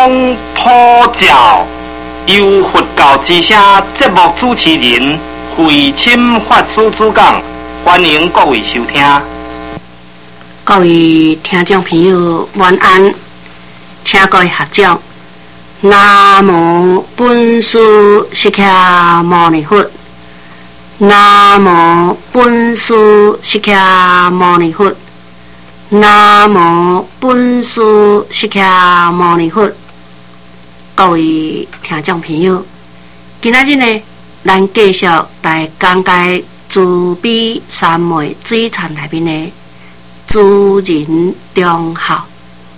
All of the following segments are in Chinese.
空普照，由佛教之声节目主持人慧清法师主讲，欢迎各位收听。 各位听众朋友，晚安，请各位合掌。南无本师释迦牟尼佛。南无本师释迦牟尼佛。南无本师释迦牟尼佛。各位听众朋友，今仔日呢，咱继续来讲解慈悲三昧水忏内面的助人忠孝。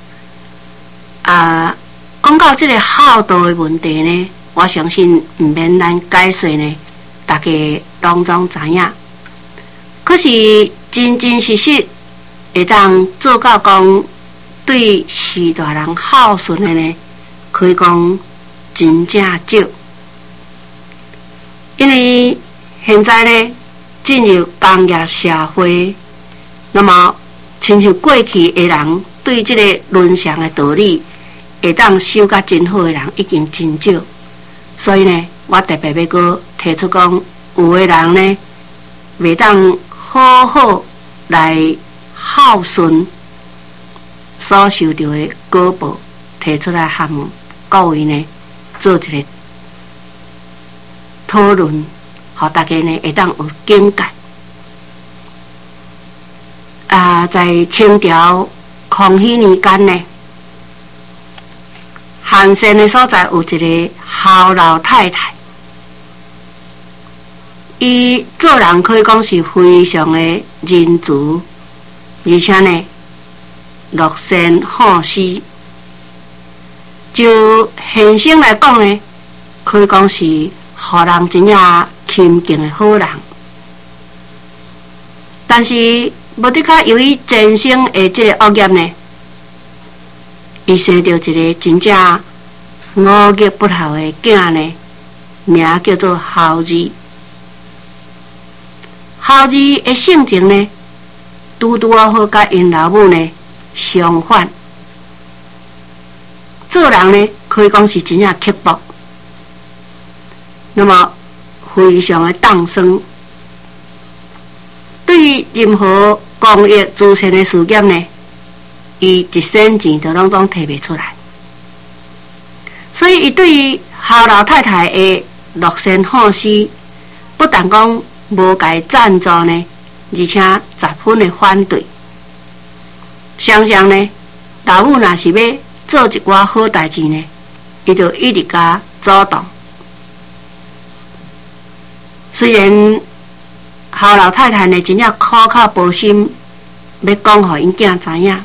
讲到这个孝道的问题呢，我相信唔免咱解说呢，大家拢总知影。可是真真实实会当做到讲对士大人孝顺的呢，可以讲真正少。因为现在呢进入工业社会，那么亲像过去的人对这个伦常的道理会当修甲真好的人已经真少，所以呢，我特别要搁提出讲，有的人呢，袂当好好来孝顺所受到的果报，提出来和各位呢做一个讨论，互大家呢会当有境界。在清朝康熙年间呢，汉县的所在有一个孝老太太，伊做人可以讲是非常的仁慈，而且呢乐善好施。就现生来讲呢，可以讲是予人真正亲近的好人。但是无得较由于前生的这个恶业呢，伊生到一个真正五业不孝的囝呢，名叫做孝儿。孝儿的性情呢，拄拄好甲因老母呢相反。做人呢，可以讲是真正刻薄，那么非常的当生。对于任何公益慈善的事业呢，伊一仙钱都拢总摕袂出来。所以伊对于孝老太太的乐善好施，不但讲无甲赞助呢，而且十分的反对。常常呢，老母若是要做一寡好代志呢，伊就一直甲阻挡。虽然孝老太太呢真正苦口婆心要讲互因囝知影，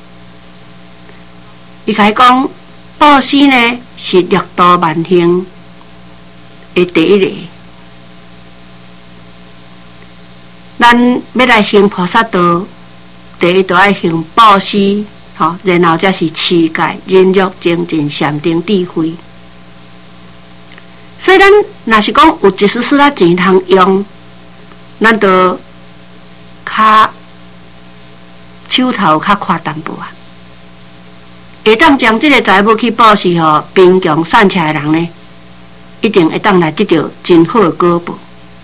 伊甲伊讲，布施呢是六度万行的第一个。咱要来行菩萨道，第一就要行布施。然后才是持戒、忍辱、精进、禅定、智慧。所以咱若是讲有一丝丝仔钱通用，咱就较手头较宽淡薄啊。会当将这个财物去布施予贫穷善财的人呢，一定会当来得到真好的果报。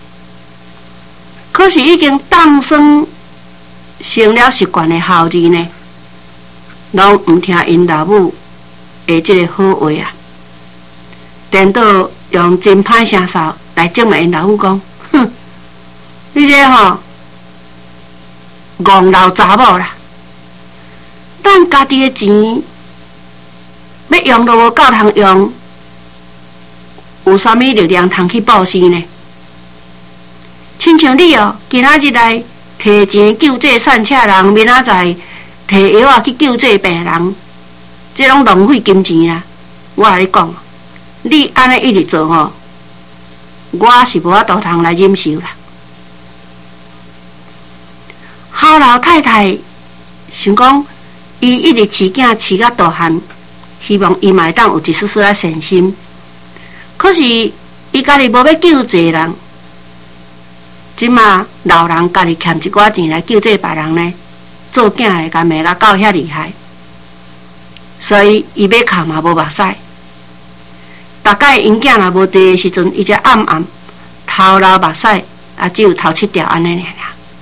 可是已经当生成了习惯的孝儿呢，拢唔听因老母的这个好话啊，颠倒用真歹声哨来证明因老母讲，哼，你这戆老查某啦，咱家己的钱要用都无够通用，有啥物力量通去布施呢？亲像你今仔日来摕钱救这善车人，明仔载摕药去救这病人，这拢浪费金钱啦！我甲你讲，你安尼一直做我是无法度通来忍受啦。孝老太太想讲，伊一直饲囝饲到大汉，希望伊嘛会当有一丝丝仔善心。可是伊家己无要救济人，即马老人家己欠一寡钱来救济别人呢，做囝的敢袂甲到遐厉害。 所以伊要哭嘛无目屎。大概因囝若无地的时阵，伊才暗暗头流目屎，只有头7条安尼尔。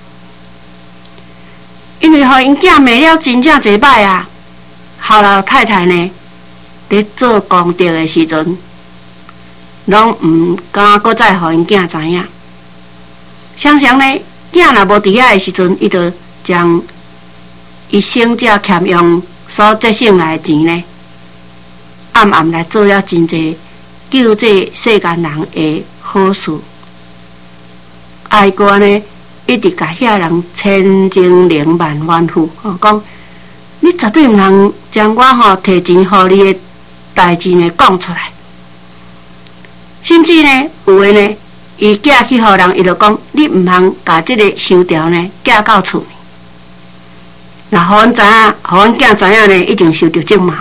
因为互因囝骂了真正侪摆啊，后老太太呢，伫做功德的时阵，拢毋敢搁再互因囝知影。常常呢，囝若无伫遐的时阵，伊就将一生遮欠用所节省来的钱呢，暗暗来做了真济救这世间人的好事。爱过呢，一直甲遐人千金零万万富，讲你绝对毋通将我摕钱互你的代志呢讲出来。甚至呢，有诶呢，伊寄去互人，伊就讲你毋通甲即个收条呢寄到厝。若互阮知影，互阮囝知影呢，一定受着责骂。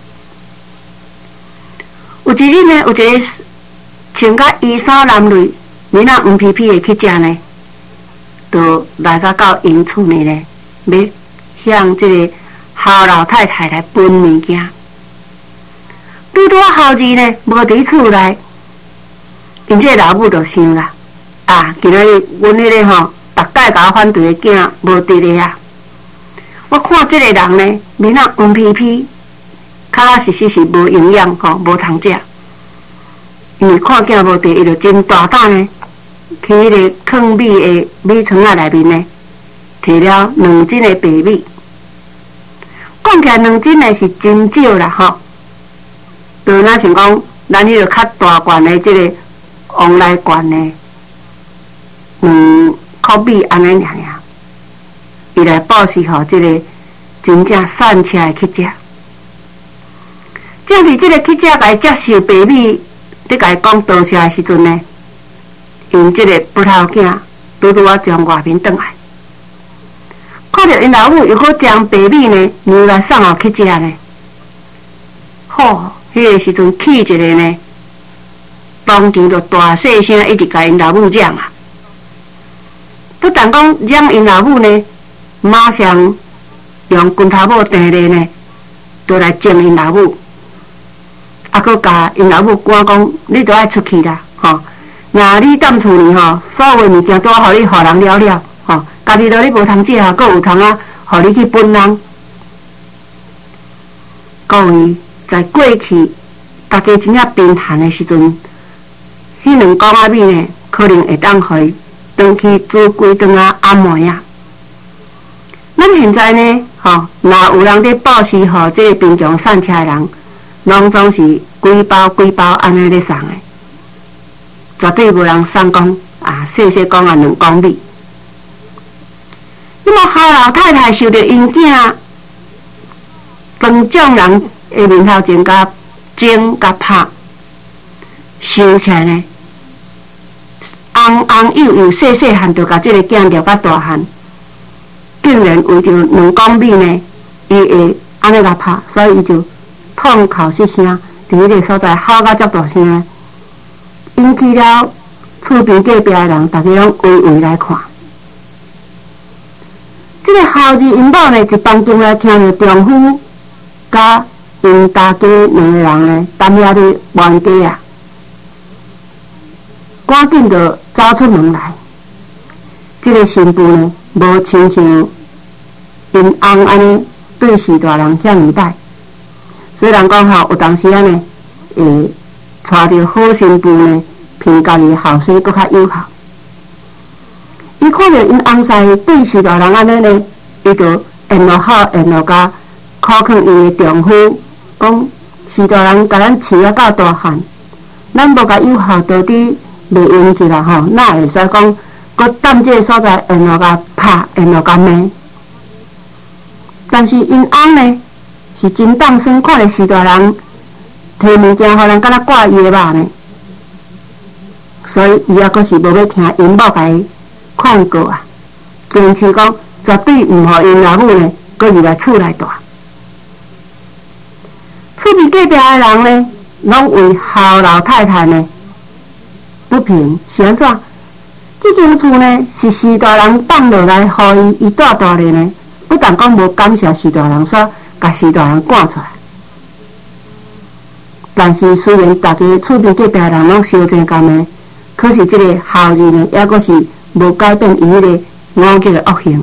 有一日呢，有一个穿甲衣衫褴褛、面仔黄皮皮的去食呢，就来到因厝内呢，要向即个校老太太来分物件。拄拄校儿呢，无伫厝内，因这老母就想啦，今仔日阮迄个逐摆甲我反对的囝无伫咧啊！我看即个人呢，面仔黄皮皮，较实是无营养无通食。因为看囝无伫，伊就真大胆呢，去迄个藏米的米仓仔内面呢，摕了2斤的白米。讲起来2斤呢是真少啦就若像讲咱迄个较大罐的即个往来罐的2块米安尼尔，伊来报是互即个真正散车的去食。正伫即个去食甲伊接受白米，伫甲伊讲多谢的时阵呢，因即个不头囝拄拄啊从外面转来，看到因老母又搁将白米呢留来送互去食呢，迄个时阵气一个呢，当场就大细声一直甲因老母嚷啊！不但讲嚷因老母呢，马上用拳头母定咧呢，就来整因老母，搁甲因老母赶讲，你都爱出去啦，若你踮厝里所有物件都互你互人了了，家己都你无通食，搁有通互你去分人。各位在过去，大家真正贫寒的时阵，迄2公仔米呢，可能会当互伊转去煮规顿暗糜啊。咱现在呢，若有人伫报时互即个贫穷散车的人，拢总是规包安尼咧送的，绝对无人送讲细讲2公米。那么校老太太受到因囝庄众人的面头前甲争甲拍，想起来呢，幼细汉就甲即个囝聊到大汉，竟然为着2公米呢，伊会安尼甲拍，所以伊就痛哭失声，伫迄个所在吼甲足大声，引起了厝边隔壁的人，大家拢围来看。这个校儿因某呢，一房间来听到丈夫甲因大家2个人呢，踮遐咧冤家啊，赶紧就走出门来。这个新妇呢，无亲像因翁安尼对士大人遐尔歹。虽然讲有当时呢，会带着好新妇呢，评家己后生搁较有效。伊看到因翁婿对士大人安尼呢，伊就沿路好沿路甲苦劝伊的丈夫，讲士大人甲咱饲啊到大汉，咱无甲有效到底袂用一啦哪会使讲搁踮这个所在沿路甲拍，沿路甲骂？但是因翁呢，是真当生看着士大人摕物件互人敢若挂伊的肉呢，所以伊还阁是无要听因某甲伊劝告啊，坚持讲绝对毋互因老母呢，搁入来厝内住。厝边隔壁的人呢，拢为校老太太呢不平，是安怎？这间厝呢是士大人放落来，互伊住咧呢，不但讲无感谢士大人，煞甲士大人赶出来， 但是虽然大家厝边隔壁的人拢相争甘的，可是这个孝义呢，也阁是无改变伊迄个五极的恶行。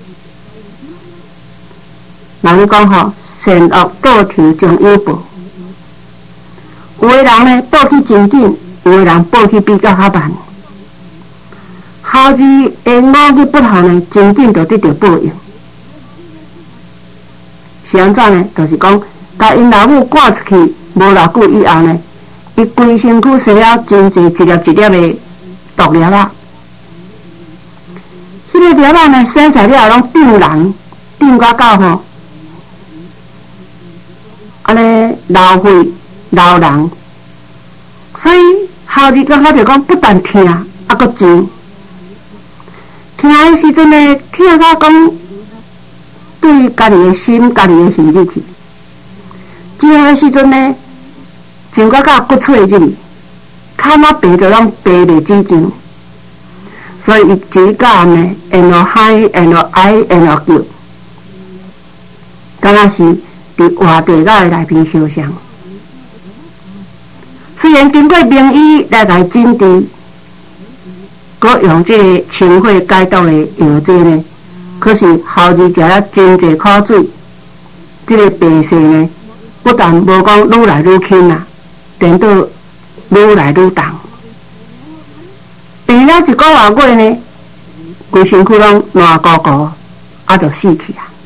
人讲吼，善恶倒头将有报。有的人呢报去真紧，有的人报去比较较慢。孝义的五极不孝呢，真紧就得到报应。是安怎呢？就是讲，甲因老母赶出去无偌久以后呢，伊规身躯生了真侪一粒一粒的毒粒仔。迄个粒仔呢，生出来了拢长人，长到吼，安尼老血老人。所以孝义怎就讲不但疼，还阁痒。疼的时阵呢，疼到讲对家己的心、家己的耳入去；痒的时阵呢，痒到骨髓入去，脚仔白就拢白袂止痒。所以伊一到暗呢，然后喊，然后哀，然后叫，敢若是伫活地沟的内面烧伤。虽然经过名医来甲伊诊治，佮用这个清火解毒的药剂呢，可是孝义食了真侪苦水，这个病势呢，不但无讲愈来愈轻啊，颠倒愈来愈重。病了一个月呢，规身躯拢烂糊糊，就死去啊。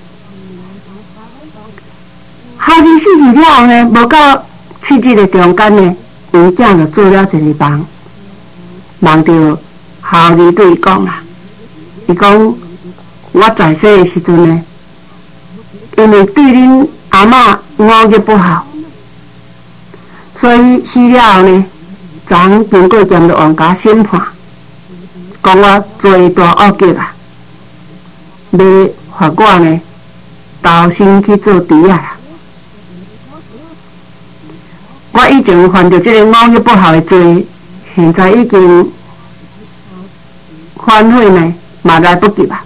孝义死去了后呢，无到7日的中间呢，因囝就做了一个梦，梦到孝义对伊讲啦，伊讲我在世的时阵呢，因为对恁阿嬷五极不好，所以死了后呢，昨经过监督王家审判，讲我罪大恶极啊，要罚我呢投身去做猪仔啦。我以前犯着这个五极不好的罪，现在已经反悔呢，嘛来不及啊！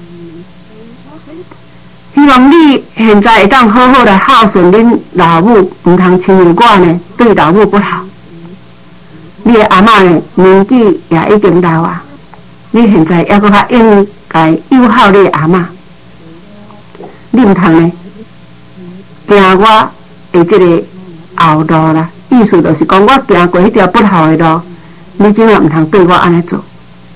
希望你现在会当好好来孝顺恁老母，唔通亲像我呢对老母不好。你的阿嬷呢年纪也已经老啊，你现在还阁较应该友好你的阿嬷，你唔通呢行我的这个后路啦。意思就是讲，我行过迄条不好的路，你怎啊唔通对我安尼做？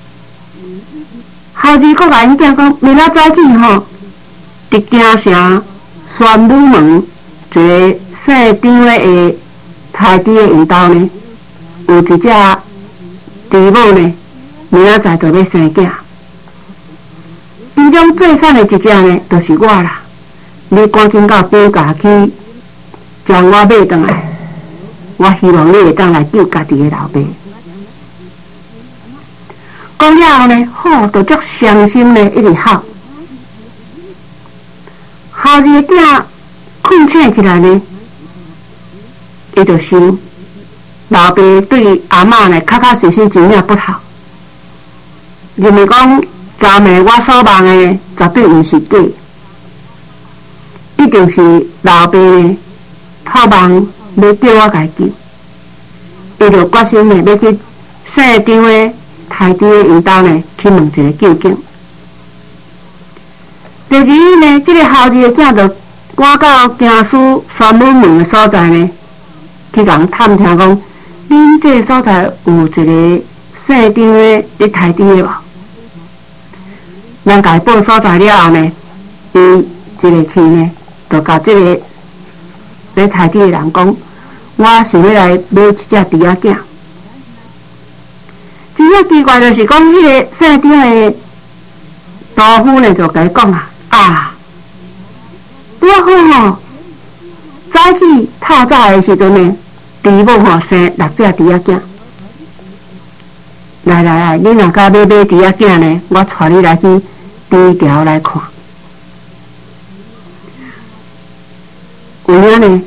孝义阁甲因囝讲，明仔早起吼，伫京城宣武门一个姓张的太弟的因兜呢，有一只猪母呢，明仔载就要生囝。其中最瘦的一只呢，就是我啦。你赶紧到边家去，将我买转来。我希望你会当来救家己的老爸。讲了后呢，好，就足伤心呢，一直哭。孝义的囝困醒起来呢，伊就想，老爸对阿嬷呢，确实实真正不好。认为讲，昨暝我所梦的绝对毋是假，一定是老爸呢托梦。要叫我家救，伊就决心呢要去姓张的太弟的因兜呢去问一个究竟。第二日呢，这个孝义的囝就赶到京师宣武门的所在呢，去共探听讲，恁这个所在有一个姓张的咧太弟的无？人家报所在了后呢，伊一个去呢，就甲这个咧太弟的人讲。我想要来买一只猪仔囝，真正奇怪就是讲，迄个姓张的大夫呢就甲伊讲拄好吼，早起透早的时阵呢，猪母吼生6只猪仔囝。来，你若甲要买猪仔囝呢，我带你来去猪条来看。有影呢？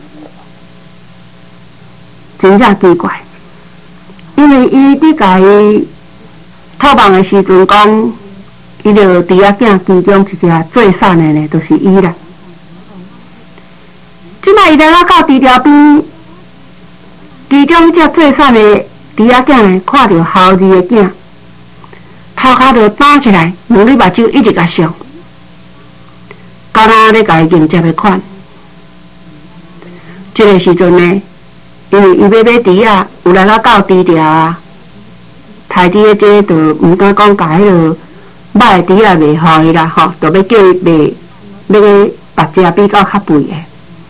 真正奇怪，因为伊伫甲伊托梦的时阵讲，伊就猪仔囝其中一只最瘦的呢，就是伊啦。即摆伊来到猪条边， 其中只最瘦的猪仔囝呢，看到后日的囝，头壳就打起来，两粒目睭一直甲上，敢若咧甲伊迎接的款。这个时阵呢，因为伊要买猪仔，有来到够低调啊，台猪的这就毋敢讲甲迄落歹猪仔卖互伊啦吼，就要叫伊卖，要个别只比较较贵的。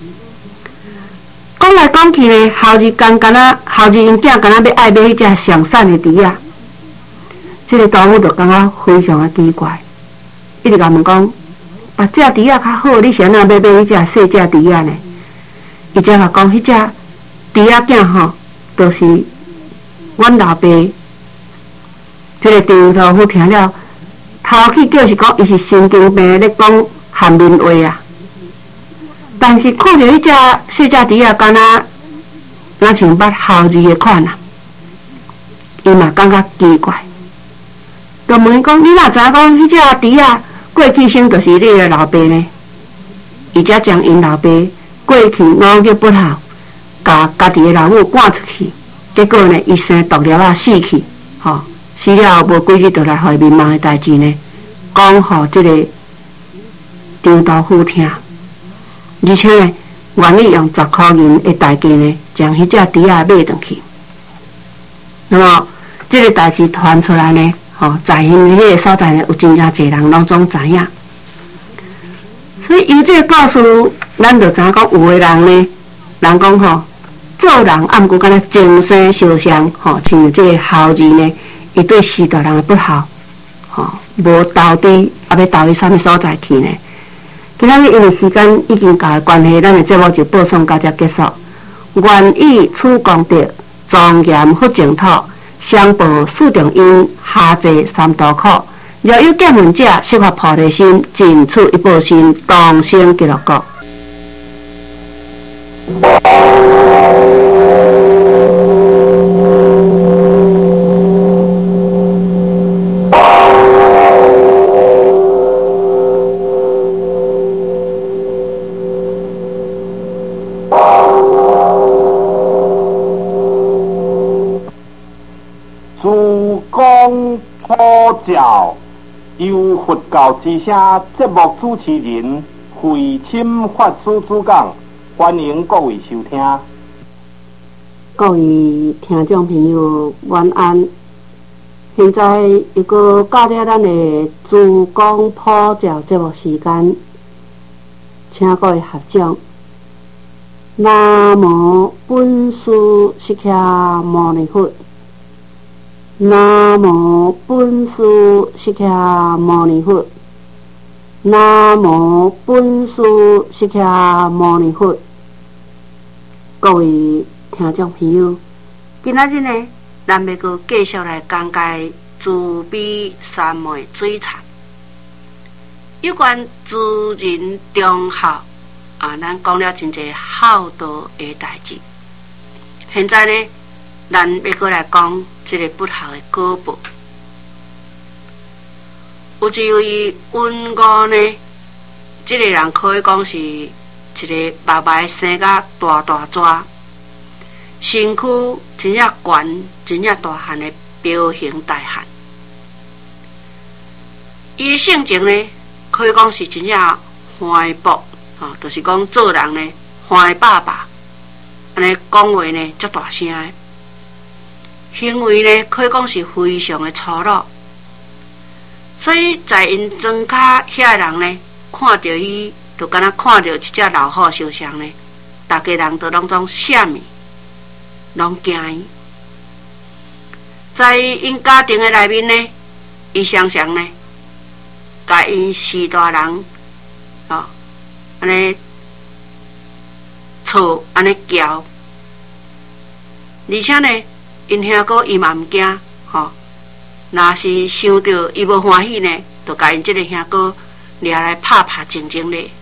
讲来讲去呢，后日因囝敢若要爱买迄只上瘦的猪仔，这个大夫就感觉非常的奇怪，一直甲问讲，别只猪仔较好，你是安怎要买迄只细只猪仔呢？伊才甲讲，迄只猪仔囝吼，就是阮老爸。这个张大夫听了，头起叫是讲伊是神经病咧讲汉民话啊。但是看到迄只细只猪仔，敢若像捌后日的款啊，伊嘛感觉奇怪，就问伊讲：你哪知影讲迄只猪仔过去生就是你的老爸呢？伊才将因老爸过去五日不好，甲家己的老母赶出去，结果呢，伊生毒瘤啊死去，吼、死了无几日就来互民望的代志呢，讲互这个张大夫听。而且呢，愿意用10块银的代价呢，将迄只猪仔买回去。那么，这个代志传出来呢，在因迄个所在呢，有真正侪人拢总知影。所以由这个故事，咱就知影讲，有的人呢，人讲做人暗过敢若终身相像，像这个后日呢，伊对世大人的不好，无投资，也要投去啥物所在去呢？今仔日因为时间已经到的关系，咱的节目就播送到这结束。愿以此功德，庄严佛净土，相报四重因，下济三途苦。若有见闻者，悉发菩提心，尽此一报心，同生极乐国。 教由佛教之声节目主持人慧钦法师主讲，欢迎各位收听。 各位听众朋友，晚安。现在又搁到了咱的自讲普教节目时间，请各位合掌。南无本师释迦牟尼佛。南无本师释迦牟尼佛。南无本师释迦牟尼佛。各位听众朋友，今仔日呢，咱要搁继续来讲解慈悲三昧水忏，有关知人忠孝咱讲了真侪孝道的代志。现在呢，咱要搁来讲这个不孝的果报。有一位文悟呢，这个人可以讲是一个白白生甲大大抓，身躯真正悬、真正大汉的彪形大汉。伊的性情呢，可以讲是真正欢博，就是讲做人呢欢爸爸，安尼讲话呢足大声的，行为呢可以讲是非常的粗鲁。所以在因庄脚遐人呢，看到伊，就敢若看到一只老虎相像呢，大家人都拢总闪伊，拢惊伊。在因家庭的内面呢，伊常常呢，甲因四大人，安尼吵，安尼叫，而且呢，因兄哥伊嘛毋惊，若是想到伊无欢喜呢，就甲因即个兄哥掠来拍拍静静咧。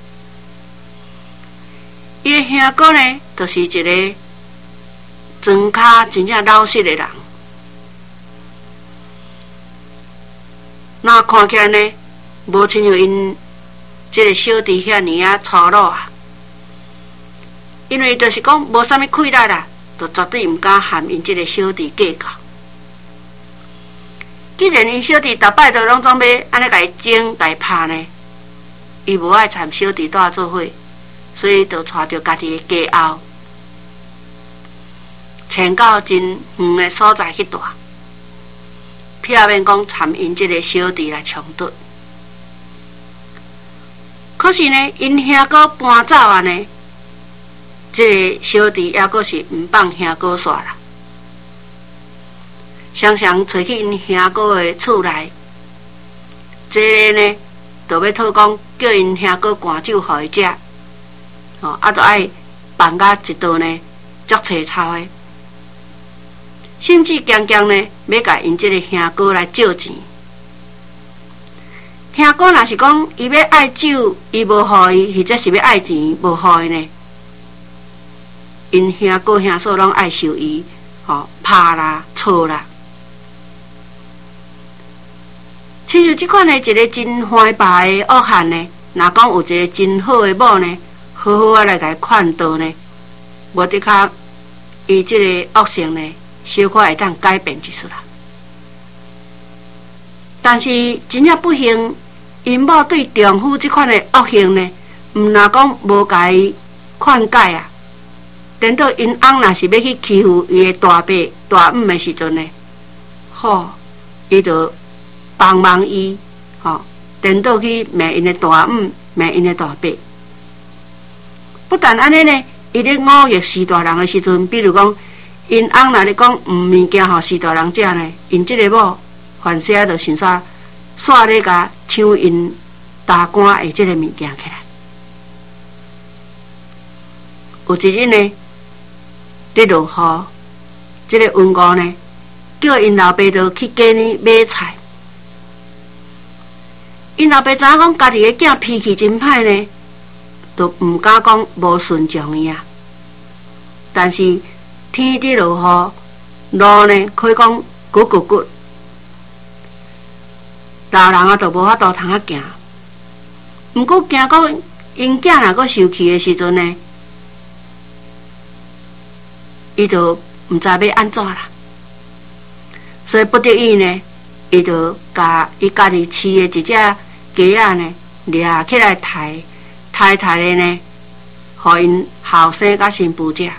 伊个兄哥呢，就是一个庄脚真正老实的人。那看起来呢，无亲像因即个小弟遐尼粗鲁啊。因为就是讲无啥物气力啦， 就绝对毋敢含因即个小弟计较。既然因小弟逐摆都拢总要安尼甲伊整、甲伊拍呢，伊无爱参小弟带做伙，所以就带着家己的家后，迁到真远的所在去住，避免讲参因即个小弟来冲突。可是呢，因兄哥搬走啊呢，这个小弟还阁是毋放兄哥煞啦。常常找去因兄哥的厝内，这个呢，就要讨讲叫因兄哥赶酒互伊食，就爱办甲一道呢，足粗糙的，甚至强强呢，要甲因这个兄哥来借钱。兄哥若是讲伊要爱酒，伊无互伊，或者是要爱钱无互伊呢，因兄哥兄嫂拢爱受伊拍啦、操啦。亲像即款的一个真坏白的恶汉呢，若讲有一个真好的某呢，好好啊来甲伊劝导呢，无的确，伊即个恶性呢，小可会当改变一丝啦。但是真正不幸，因某对丈夫即款的恶性呢，毋若讲无甲伊劝解啊，等到因翁若是要去欺负伊的大伯、大姆的时阵呢，伊就帮忙伊，颠倒去骂因的大姆，骂因的大伯。不但安尼呢，伊咧忤逆士大人的时阵，比如讲，因翁若咧讲物件互士大人食呢，因即个某凡事就想煞咧甲抢因大官的即个物件起来。有一日呢，咧落雨，即个温姑呢，叫因老爸就去街呢买菜。因老爸知影讲家己的囝脾气真歹呢，就毋敢讲无顺从伊啊。但是天伫落雨，路呢可以讲骨骨骨，老人就无法度通啊行。毋过惊讲因囝若阁受气的时阵呢，伊就毋知要安怎啦。所以不得已呢，伊就甲伊家己饲的一只鸡仔呢，掠起来刣的呢，互因后生甲新妇食。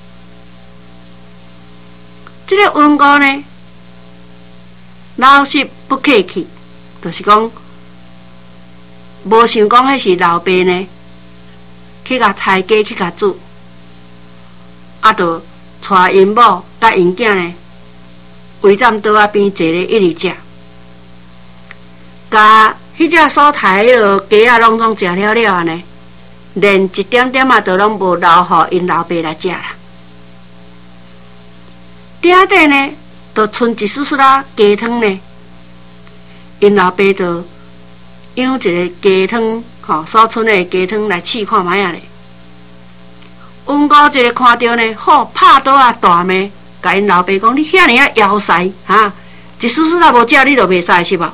这个温姑呢，老实不客气，就是讲，无想讲迄是老爸呢，去甲刣鸡去甲煮，就带因某甲因囝呢，围站桌仔边坐咧一直食，甲迄只所刣迄落鸡仔拢总食了了呢，连一点点都拢无留互因老爸来食啦。鼎底呢，就剩一丝丝仔鸡汤呢，因老爸就养一个鸡汤，所剩的鸡汤来试看卖啊咧。温姑一个看到呢，拍倒啊大骂，甲因老爸讲：你遐尔啊枵塞一丝丝仔无食，你就袂使是无？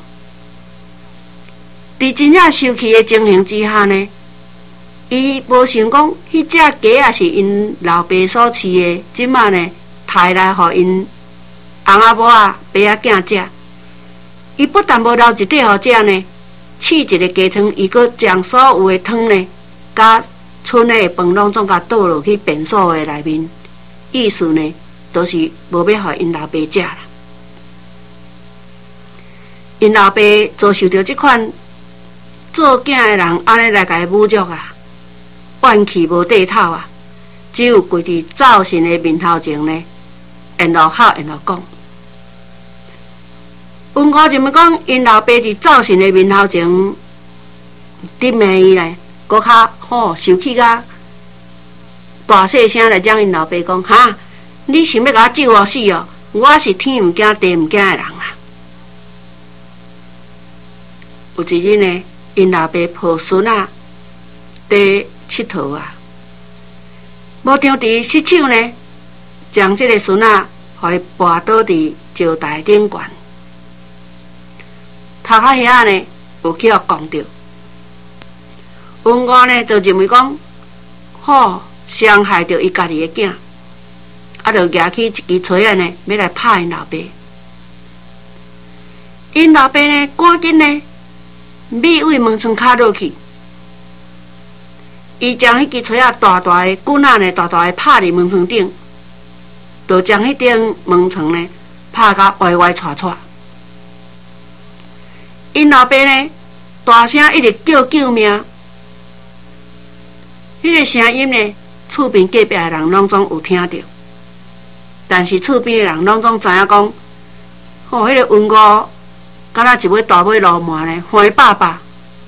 伫真正生气的情形之下呢，伊无想讲迄只鸡也是因老爸所饲的，即马呢刣来互因翁仔某仔、爸仔囝食。伊不但无留一块互食呢，试一个鸡汤，伊阁将所有的汤呢，甲剩的饭拢总甲倒落去便所的内面，意思呢，都是无要互因老爸食啦。因老爸遭受到即款做囝的人安尼来甲伊侮辱啊，怨气无地透啊，只有跪伫灶神的面头前呢，沿路喊沿路讲。温姑就问讲，因老爸伫灶神的面头前伫骂伊咧，搁较生气甲大细声来将因老爸讲：你想要甲我咒我死哦？我是天毋惊地毋惊的人啦。有一日呢，因老爸抱孙仔伫佚佗啊，无张伫失手呢，将这个孙仔互伊跋倒伫石台顶悬。头壳遐呢，有去互讲着。温姑呢，就认为讲，伤害着伊家己的囝， 就举起一支锤仔呢，要来拍因老爸。因老爸呢，赶紧呢，米位门窗卡落去，伊将迄支锤仔大大的棍仔呢，大大的拍伫门窗顶，就将迄顶门窗呢拍甲歪歪斜斜。因老爸呢，大声一直叫救命，迄个声音呢，厝边隔壁的人拢总有听到，但是厝边的人拢总知影讲，迄个温哥敢若一尾大尾鱸鰻呢，花爸爸，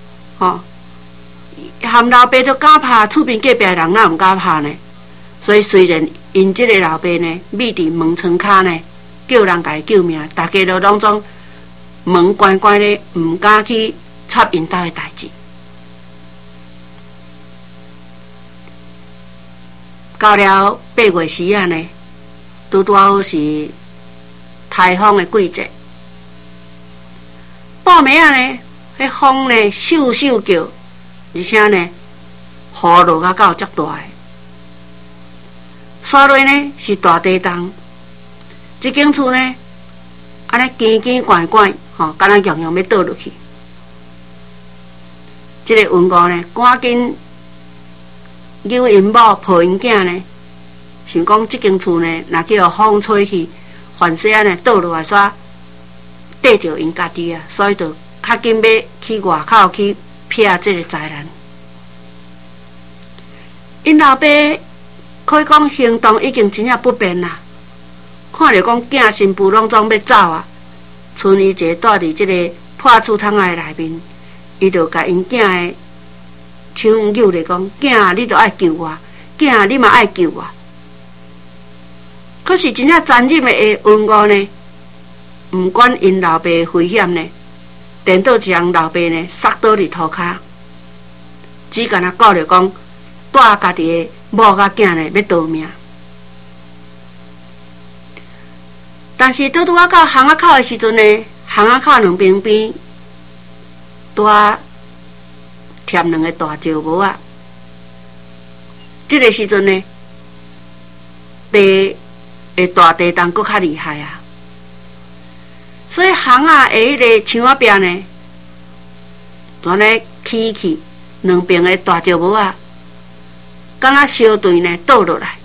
含老爸都敢拍，厝边隔壁的人哪毋敢拍呢？所以虽然因即个老爸呢，密伫门窗骹呢，叫人家救命，大家都拢总门关关的，毋敢去插因兜的代志。到了8月时啊呢，拄好是台风的季节。半暝啊呢，迄风呢咻咻叫，而且呢，雨落啊到足大个。山内呢是大地洞，这间厝呢，安尼尖尖怪怪，敢若样样要倒落去。这个文姑呢，赶紧扭因某抱因囝呢，想讲这间厝呢，若叫风吹去，凡细啊呢倒落来煞缀着因家己啊，所以就较紧要去外口去撇这个灾难。因老爸可以讲行动已经真正不便啦，看着讲囝新妇拢总要走啊，剩伊一个住伫这个破厝窗仔内面，伊就甲因囝的手扭咧讲：囝，你着爱救我，囝，你嘛爱救我。可是真正残忍的温姑呢，毋管因老爸的危险呢，颠倒将老爸呢摔倒伫涂骹，只干那顾着讲带家己的某甲囝呢要逃命。但是拄啊到巷仔口的时阵呢，巷仔口两边边拄啊添两个大石磨啊。这个时阵呢，地的大地洞搁较厉害啊，所以巷仔的迄个墙仔壁呢，全咧起去，两边的大石磨啊，敢若相对呢倒落来，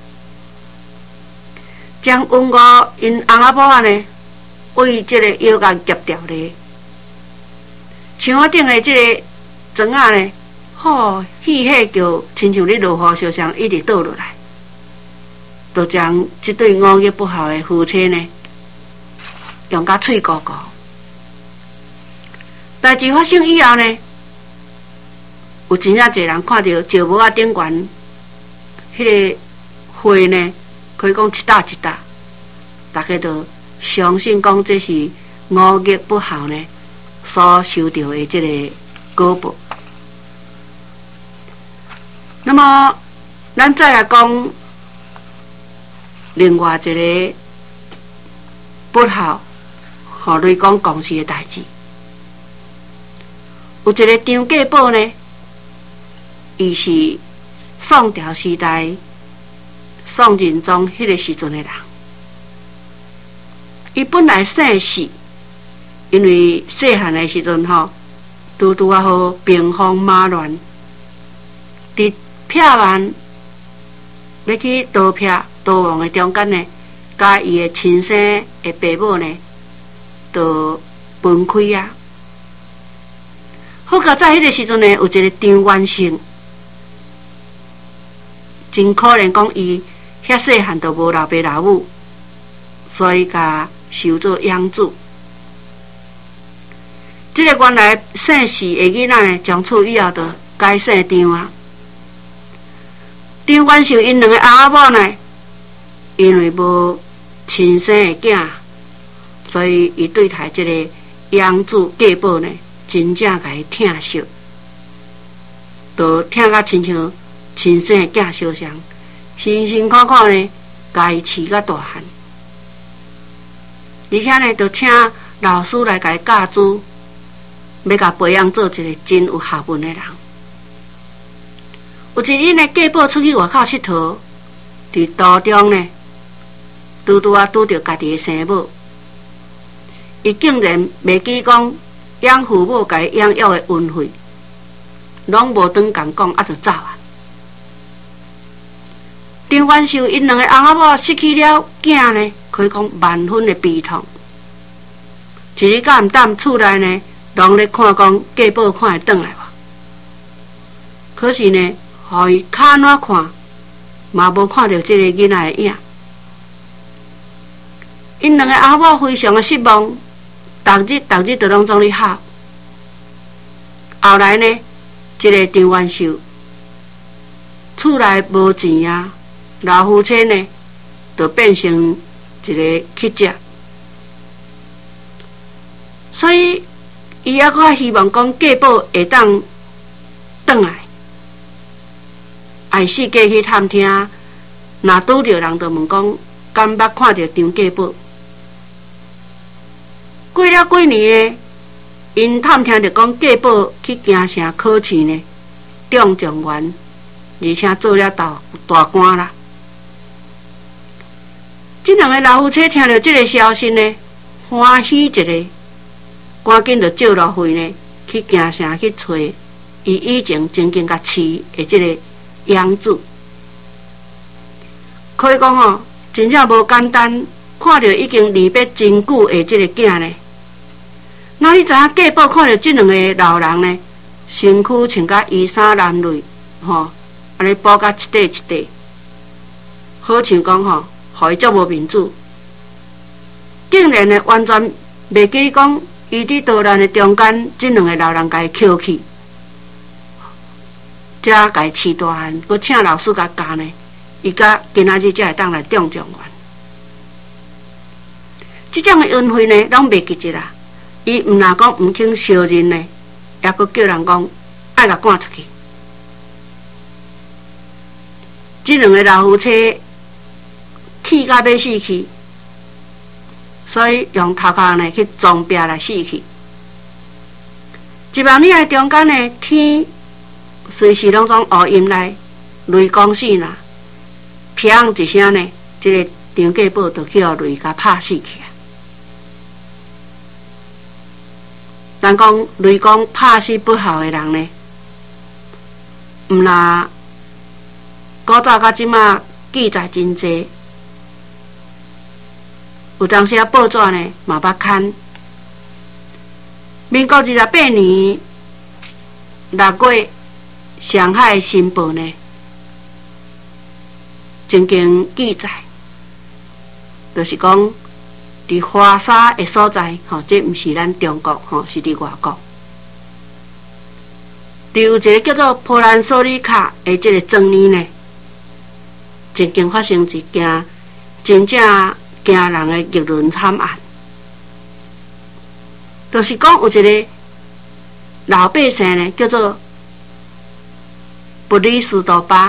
将温姑因翁仔某仔呢，为这个腰杆夹掉咧。墙仔顶的这个砖仔呢，气血叫亲像咧落雨相像，一直倒落来，就将这对五月不好的夫妻呢，用甲嘴糊糊。代志发生以后呢，有真正侪人看到石磨仔顶悬迄个花呢，可以讲一搭一搭，大家都相信讲这是五月不好呢所收到的这个果报。那么，咱再来讲另外一个不好，互你讲公司的代志。有一个张家宝呢，伊是宋朝时代宋仁宗迄个时阵的人。伊本来姓氏，因为细汉的时阵拄啊好兵荒马乱，伫撇完要去逃亡的中间呢，甲伊的亲生的爸母呢，就分开啊。好在迄个时阵呢，有一个张元胜，真可怜，讲伊遐细汉都无老爸老母，所以甲收做养子。这个原来姓氏的囡仔呢，从此以后就改姓张啊。张元胜因两个翁仔某呢，因为无亲生的囝，所以伊对待这个养子家宝呢，真正甲伊疼惜，都疼甲亲像亲生的囝相像，辛辛苦苦呢，甲伊饲甲大汉，而且呢，就请老师来甲伊教书，要甲培养做一个真有学问的人。有一日呢，家宝出去外口佚佗，伫途中呢， 拄拄着家己的生母，伊竟然袂记讲养父母甲伊养育的运费，拢无转共讲，就走啊！陈元秀因两个翁仔某失去了囝呢，可以讲万分的悲痛。一日到暗趑厝内呢，拢咧看讲嫁宝看会转来无？可是呢，互伊骹哪看，嘛无看到这个囡仔的影。因两个翁仔某非常的失望，逐日都拢总咧哭。后来呢，这个陈元秀厝内无钱啊，老夫妻呢，就变成一个乞食。所以，伊还阁希望讲嫁宝会当转来，爱四界去探听，若拄着人就问讲，敢捌看到张嫁宝？过了几年呢，因探听着讲嫁宝去京城考试呢，中状元，而且做了大官啦。这两个老夫妻听到这个消息呢，欢喜一个。赶紧就借路费呢，去京城去找伊以前曾经甲饲的这个养子。可以讲吼，真正无简单。看到已经离别真久的这个囝呢，那你知影嫁宝看到这两个老人呢，身躯穿甲衣衫褴褛，吼，安尼补甲一块一块，好像讲吼，互伊足无面子，竟然呢完全袂记讲。伊伫道路的中间，这两个老人甲伊捡去，才甲伊饲大汉，佮请老师甲教呢。伊甲今仔日才会当来中状元。这种的运费呢，拢袂记一啦。伊毋若讲毋肯承认呢，也佮叫人讲爱甲赶出去。这两个老夫妻气甲要死去。所以用头壳呢去装逼来死去。1万年的中间呢，天随时拢总乌阴来，雷公死啦，砰一声呢，这个张家宝就去互雷甲拍死去啊。人讲雷公拍死不孝的人呢，毋啦，古早到即马记载真济。有当时啊，报纸呢嘛捌刊。民国28年6月，上海新报呢曾经记载，就是讲伫华沙的所在，吼，这毋是咱中国，吼，是伫外国。有一个叫做波兰索里卡的这个庄园呢，曾经发生一件真正惊人的逆轮惨案，就是讲有一个老百姓呢，叫做布里斯多巴，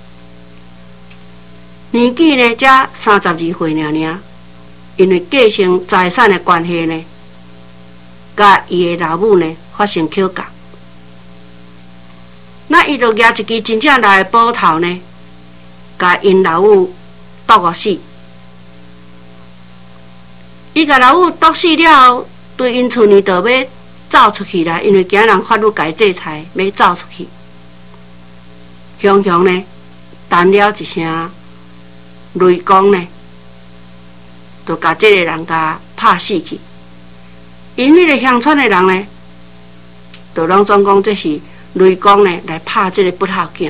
年纪呢才32岁尔，因为继承财产的关系呢，甲伊的老母呢发生口角，那伊就举一支真正大的斧头呢，甲因老母剁个死。伊甲老母剁死了后，对因厝呢就要走出去啦，因为惊人法律甲伊制裁，要走出去。雄雄呢，弹了一声雷公呢，就甲这个人甲拍死去。因迄个乡村的人呢，就拢总讲这是雷公呢来拍这个不孝囝。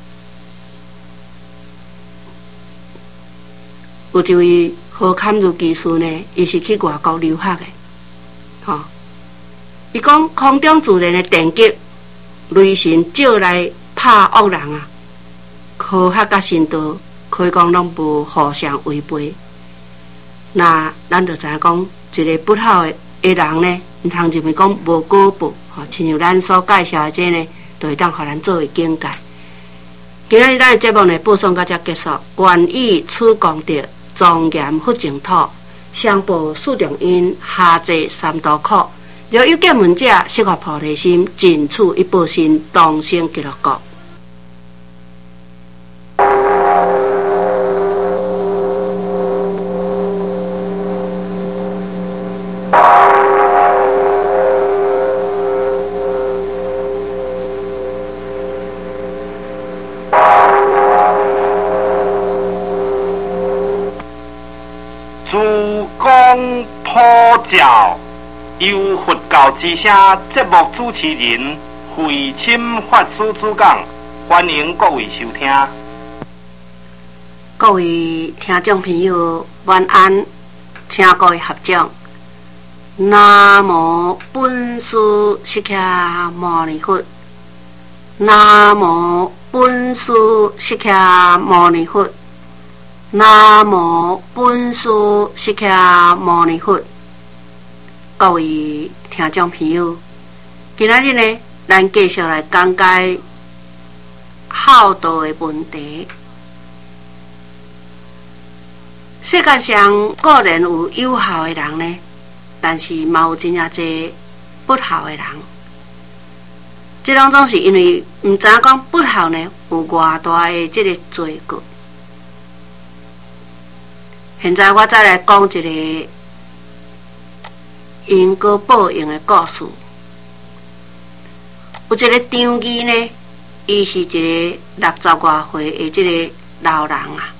有一位何堪如技师呢，伊是去外国留学的，吼。伊讲空中自然的电击，雷神照来拍恶人啊，科学甲神道可以讲拢无互相违背。那咱就知影讲，一个不孝的人呢，毋通认为讲无果报，吼，亲像咱所介绍的这呢，就会当互咱作为警戒。今仔日咱的节目呢，播送到这结束。愿以此功德，庄严佛净土，上报四重因，下济三途苦。若有见闻者，悉发菩提心，尽此一报身，同生极乐国。 主讲普教，由佛教之声节目主持人慧钦法师主讲，欢迎各位收听。 各位听众朋友，晚安，请各位合掌。南无本师释迦牟尼佛。南无本师释迦牟尼佛。南无本师释迦牟尼佛。各位听众朋友，今仔日呢，咱继续来讲解孝道的问题。世界上固然有有孝的人呢，但是嘛有真正侪不孝的人。这拢总是因为唔知影讲不孝呢有偌大的这个罪过。现在我再来讲一个因果报应的故事。有一个张义呢，伊是一个60外岁的这个老人啊。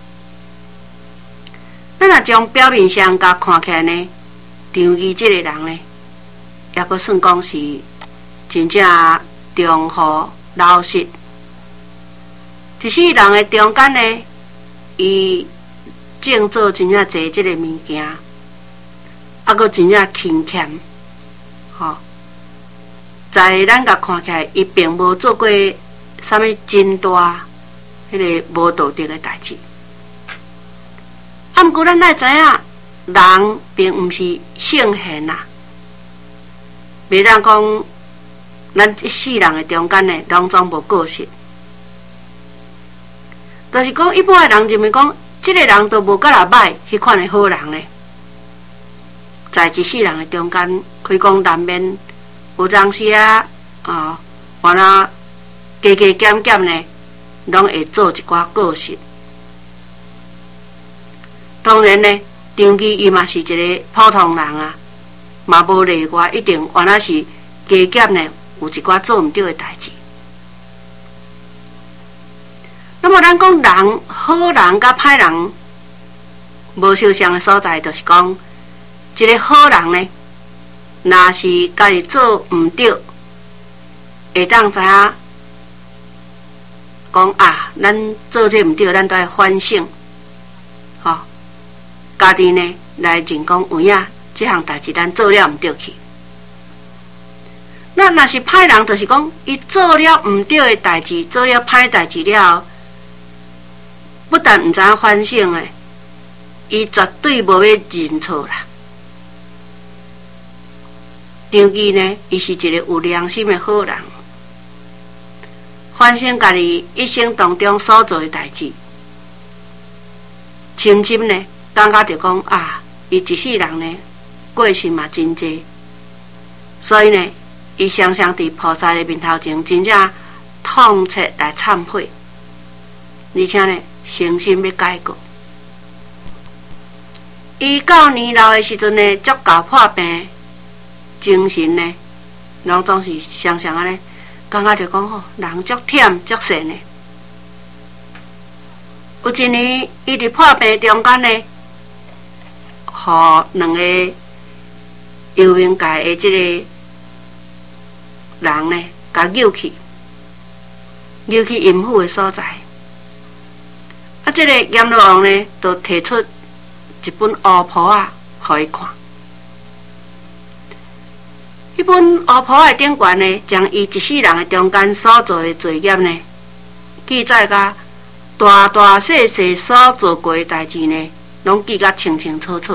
咱若从表面上甲看起来呢，张义这个人呢，也阁算讲是真正忠厚老实。一世人的中间呢，伊种做真正侪即个物件，啊，阁真正勤俭，吼。在咱甲看起来，伊并无做过啥物真大迄个无道德的代志。啊，毋过咱爱知影，人并毋是圣贤啊，袂当讲咱一世人的中间呢，拢总无过失。就是讲，一般的人认为讲，这个人都无甲若歹，迄款的好人呢，在一世人的中间，可以讲难免有当时啊，完啊，加加减减呢，拢会做一寡过失。当然呢，张义伊嘛是一个普通人啊，嘛无例外，一定原来是加减呢有一寡做毋对的代志。那么咱讲人好人甲歹人无相像的所在，就是讲一个好人呢，若是家己做毋对，会当知影讲啊，咱做这毋对，咱都要反省，吼，家己呢来认讲有影，这项代志咱做了毋对去。那若是歹人，就是讲伊做了毋对的代志，做了歹代志了后，不但毋知影反省的，伊绝对无要认错啦。张义呢，伊是一个有良心的好人，反省家己一生当中所做的代志，深深呢感觉着讲啊，伊一世人呢过失嘛真济，所以呢，伊常常伫菩萨的面头前，真正痛切来忏悔，而且呢，诚心要改过。伊到年老的时阵呢，足够破病，精神呢，拢总是常常安尼，感觉着讲吼，人足忝足闲的。有一年，伊伫破病中间呢，互两个游泳界的这个人呢，甲救去阴府的所在。啊，这个阎罗王呢，就提出一本乌簿啊，互伊看。迄本乌簿的顶悬呢，将伊一世人的中间所做的罪业呢，记载甲大大细细所做过的代志呢，拢记甲清清楚楚。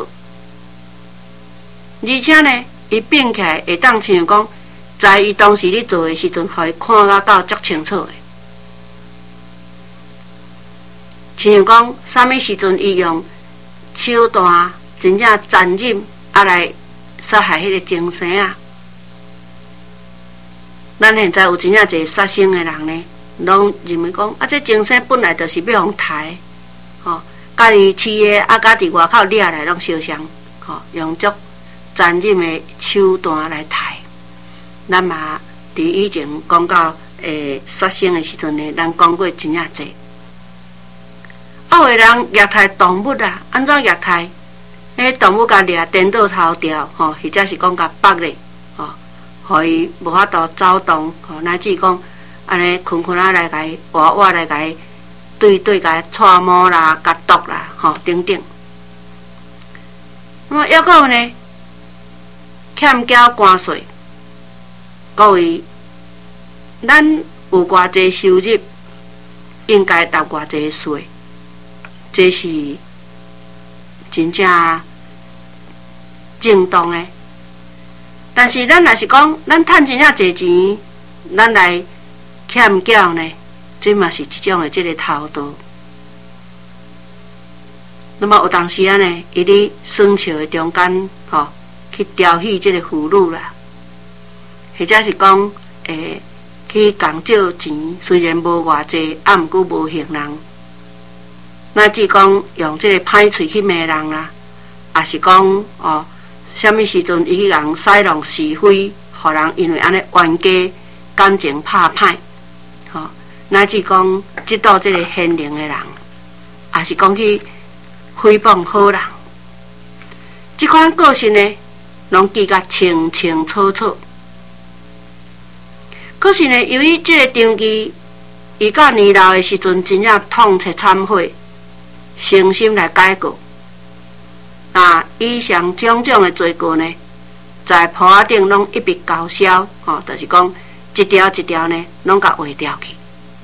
而且呢，伊并起来会当像讲，在伊当时咧做的时阵，互伊看甲到足清楚的。像讲，啥物时阵伊用手段真正残忍啊来杀害迄个精神啊！咱现在有真正一个杀生的人呢，拢认为讲啊，这精神本来就是要互杀，吼，家己饲的啊，家伫外口掠来拢烧伤，吼，用足残忍的手段来杀。咱嘛伫以前讲到杀生的时阵呢，咱讲过真正侪。啊，有人虐待动物啊，安怎虐待？ 迄动物甲掠颠倒头条，或者是讲甲绑咧，互伊无法度走动，乃至讲安尼困啊来甲伊活来甲伊对甲伊搓摸啦、甲毒啦，等等。那么抑个有呢，欠缴关税，各位，咱有偌济收入，应该纳偌济税，这是真正正当的。但是咱若是讲，咱趁真正侪钱，咱来欠缴呢，这嘛是一种的这个偷盗。那么有当时啊呢，伊咧耍笑的中间，去调戏这个妇女啦，或者是讲，去共借钱，虽然无偌济，啊，毋过无行人，乃至讲用这个歹喙去骂人啦，也是讲什么时阵伊去人使弄是非，互人因为安尼冤家感情拍歹，乃至讲嫉妒这个贤能的人，也是讲去诽谤好人，这款个性呢，拢记甲清清楚楚。可是呢，由于这个长期，伊到年老的时阵，真正痛彻忏悔，诚心来改过。以上种种的罪过呢，在簿仔顶拢一笔勾销，就是讲一条一条呢，拢甲划掉去。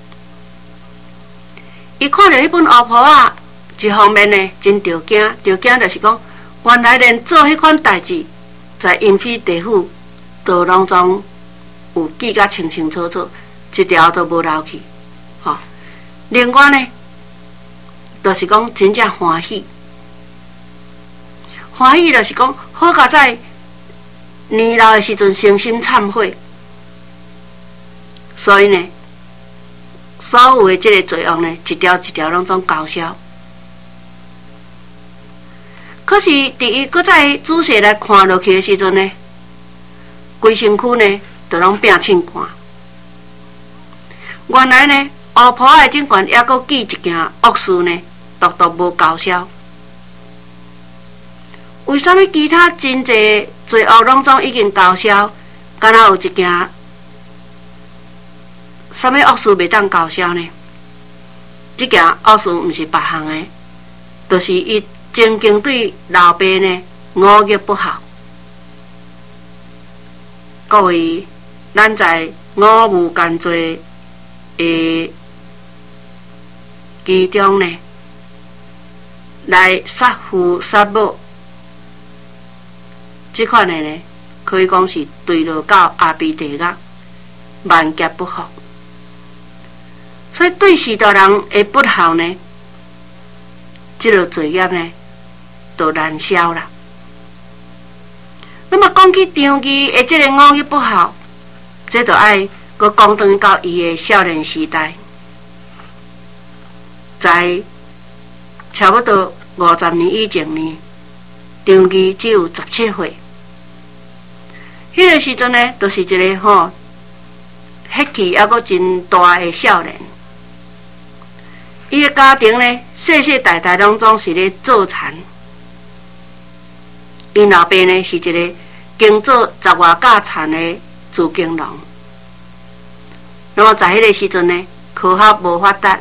伊看到迄本黑簿仔，一方面呢，真着惊，就是讲，原来连做迄款代志，在阴批地府，都拢总有记甲清清楚楚，一条都无留去。另外呢，就是讲真正欢喜，就是讲好佳在年老的时阵诚心忏悔，所以呢，所有的这个罪恶呢，一条一条拢总勾销。可是，伫伊搁再仔细来看落去的时阵呢，规身躯呢，就拢变凊汗。原来呢，黑簿仔顶悬还搁记一件恶事呢，独独无勾销。为什么其他真济罪恶拢总已经勾销，敢若有一件什么恶事袂当勾销呢？这件恶事毋是别项的，就是伊曾经对老爸呢五欲不好。各位，咱在五无间罪的其中呢，来杀父杀母，这款的呢，可以讲是坠落到阿鼻地狱，万劫不复。所以对许多人的不孝呢，这个罪业呢，就难消啦。那么讲起长期的这个五欲不孝，这就爱搁讲回到伊的少年时代，在差不多50年以前呢，长期只有17岁。迄个时阵呢，就是一个血气还阁真大的少年。伊的家庭呢，世世代代拢总是咧做田。因老爸呢，是一个经做10外架田的自耕农。那么在迄个时阵呢，科学无发达，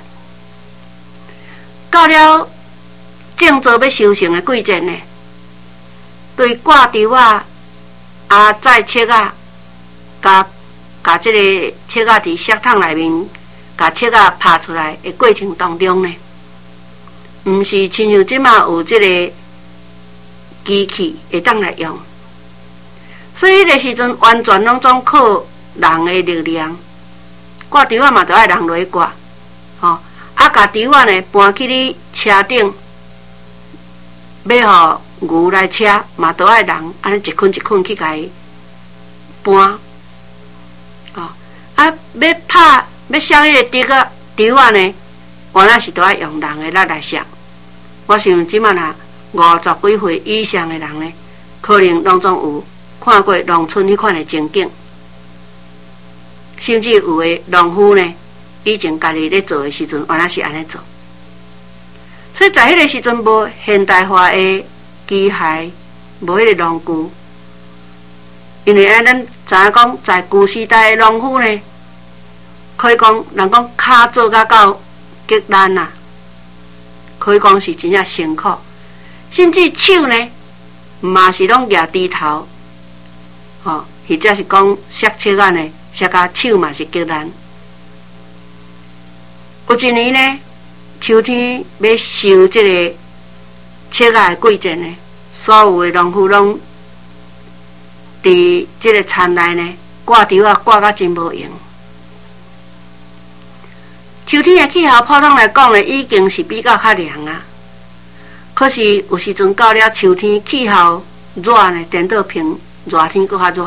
到了正做要收成的季节呢，对挂稻啊、载切啊，甲这个切啊伫石桶内面，甲切啊拍出来的过程当中呢，毋是亲像即马有这个机器会当来用，所以迄个时阵完全拢总靠人的力量。挂稻啊嘛，就爱人落去挂，甲稻啊呢搬去你车顶，要互牛来车嘛，都爱人安尼一捆一捆去甲伊搬。要拍要削迄个稻啊呢，原来是都爱用人的力来削。我想即马若50几岁以上的人呢，可能拢总有看过农村迄款的情景。甚至有的农夫呢，以前家己咧做的时阵，原来是安尼做。所以在迄个时阵无现代化的机械，无迄个农具。因为咱知影讲，在旧时代的农夫呢，可以讲人讲骹做甲到极难啊，可以讲是真正辛苦。甚至手呢，嘛是拢举低头，或者是讲削切仔呢，削甲手嘛是极难。有一年呢，秋天要收这个切仔的季节呢，所有的农夫拢伫这个田内呢，挂稻啊挂甲真无用。秋天的气候普通来讲呢，已经是比较较凉啊。可是有时阵到了秋天，气候热呢，颠倒平热天搁较热。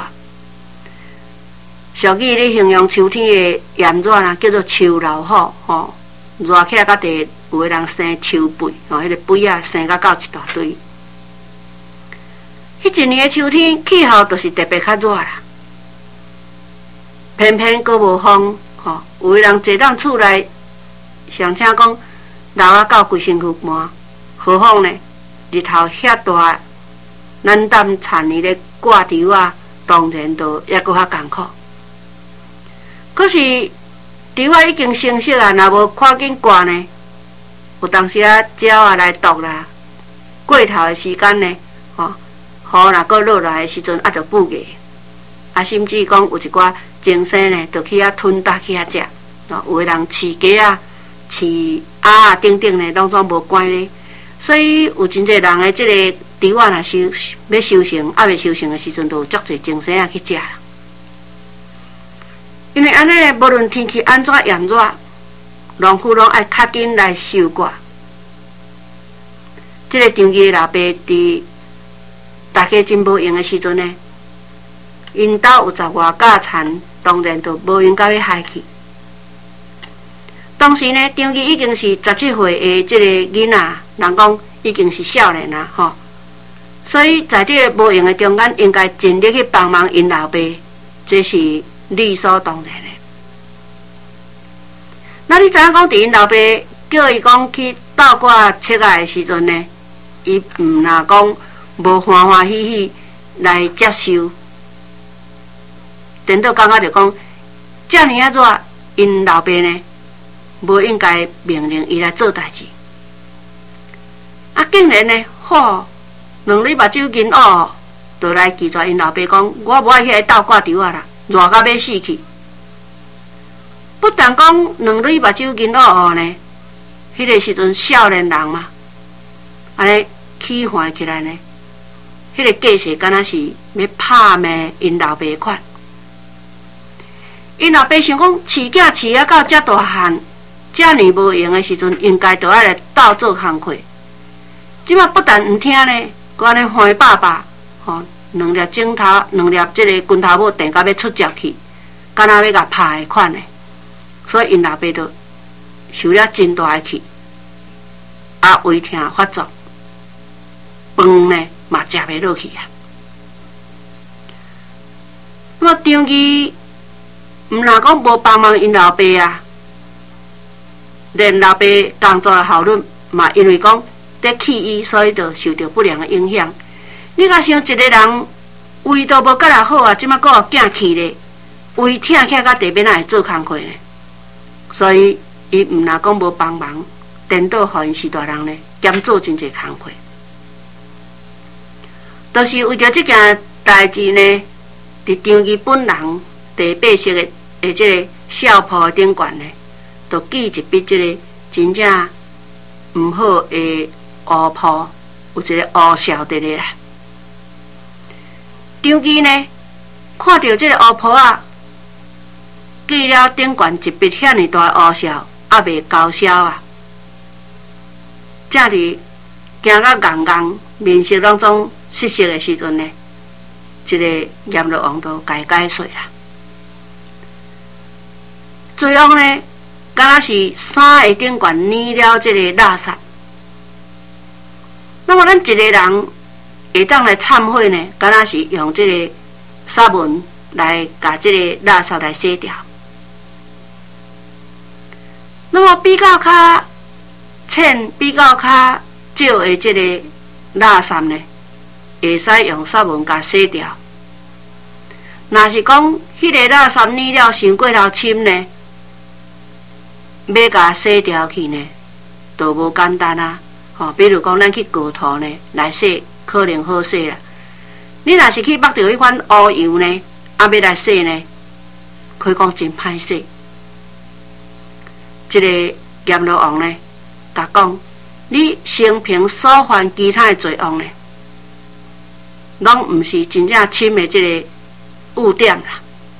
俗语咧形容秋天的炎热啊，叫做秋老虎吼，热起来到地有的人生秋肥吼，迄个肥啊生甲到一大堆。迄一年的秋天气候就是特别较热啦，偏偏搁无风吼，有的人坐咱厝内，上请讲流啊到规身躯汗，何况呢日头遐大，咱踮田里咧挂稻啊，当然就抑搁较艰苦。可是稻啊已经成熟啊，若无赶紧挂呢，有当时啊鸟啊来毒啦，过头的时间呢，雨若搁落来的时阵，啊，就补个，啊，甚至讲有一寡精生呢，就去遐吞搭去遐食，有的人饲鸡啊、饲鸭啊等等呢，拢总无关咧。所以有真侪人的即个稻啊，若要收成，还未收成的时阵，就有足侪精生啊去食。因为安尼，无论天气安怎炎热，农夫拢爱较紧来收割。即个长期老爸伫大家真无用的时阵呢，因兜有10外架田，当然就无用到要害去。当时呢，长期已经是17岁的即个囡仔，人讲已经是少年啦，吼。所以在这个无用的中间，应该尽力去帮忙因老爸，这是理所当然的。那你知影讲，伫因老爸叫伊讲去倒挂切仔的时阵呢，伊毋若讲无欢欢喜喜来接受，颠倒感觉着讲，遮尔啊热，因老爸呢无应该命令伊来做代志。啊，竟然呢，2粒目睭金乌，就来拒绝因老爸讲，我无爱遐倒挂稻啊啦，热到要死去。不但讲2粒目睭金乌呢，迄个时阵少年人嘛，安尼起唤起来呢，迄个架势敢若是要拍骂因老爸款。因老爸想讲，饲囝饲啊到遮大汉，遮尔无用的时阵，应该就爱来斗做工课。即摆不但毋听呢，佮安尼欢爸爸，2粒枕头，2粒即个拳头母电到要出脚去，敢若要甲拍的款呢。所以因老爸就受了真大的气，啊胃疼发作，饭呢嘛食袂落去啊。那么长期毋若讲无帮忙因老爸啊，连老爸工作的效率嘛，因为讲在气伊，所以就受到不良的影响。你甲想一个人胃都无甲人好啊，即摆阁有囝气咧，胃疼起来到地边哪会做工课呢？所以伊毋若讲无帮忙，颠倒互因是大人呢，兼做真侪工课。就是为着即件代志呢，伫张基本人第8色的即个孝谱顶悬呢，就记一笔即个真正毋好的乌谱，有一个乌孝伫咧啦。张基呢，看到即个乌谱啊，记了顶悬一笔遐尼大的乌孝，还未交销啊！正伫行到硬硬面色拢总失色的时阵呢，一个阎罗王就解说啦。最后呢，敢若是衫的顶悬粘了即个垃圾。那么咱一个人会当来忏悔呢，敢若是用即个沙文来把即个垃圾来洗掉。那么比较较浅、比较较少的即个垃圾呢，会使用刷文甲洗掉。若是讲迄个垃圾染料伤过头深呢，要甲洗掉去呢，就无简单啊。比如讲咱去高涂呢来洗，可能好洗啦。你若是去捌到迄款乌油呢，要来洗呢，可以讲真歹洗。这个阎罗王呢，甲讲，你生平所犯其他的罪恶呢，拢毋是真正深的这个污点啦。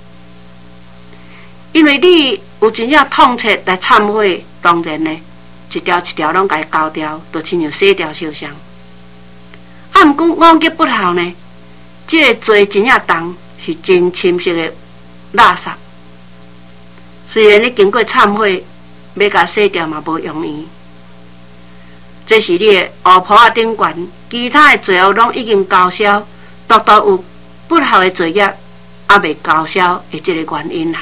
因为你有真正痛彻来忏悔，当然呢，一条一条拢甲伊交掉，就亲像洗掉烧伤。毋过五劫不孝呢，这个罪真正重，是真深色的垃圾。虽然你经过忏悔，要甲洗掉嘛无容易。这是你的乌袍仔顶悬，其他的罪恶拢已经交消，独独有不孝的罪业还未交消的这个原因啦。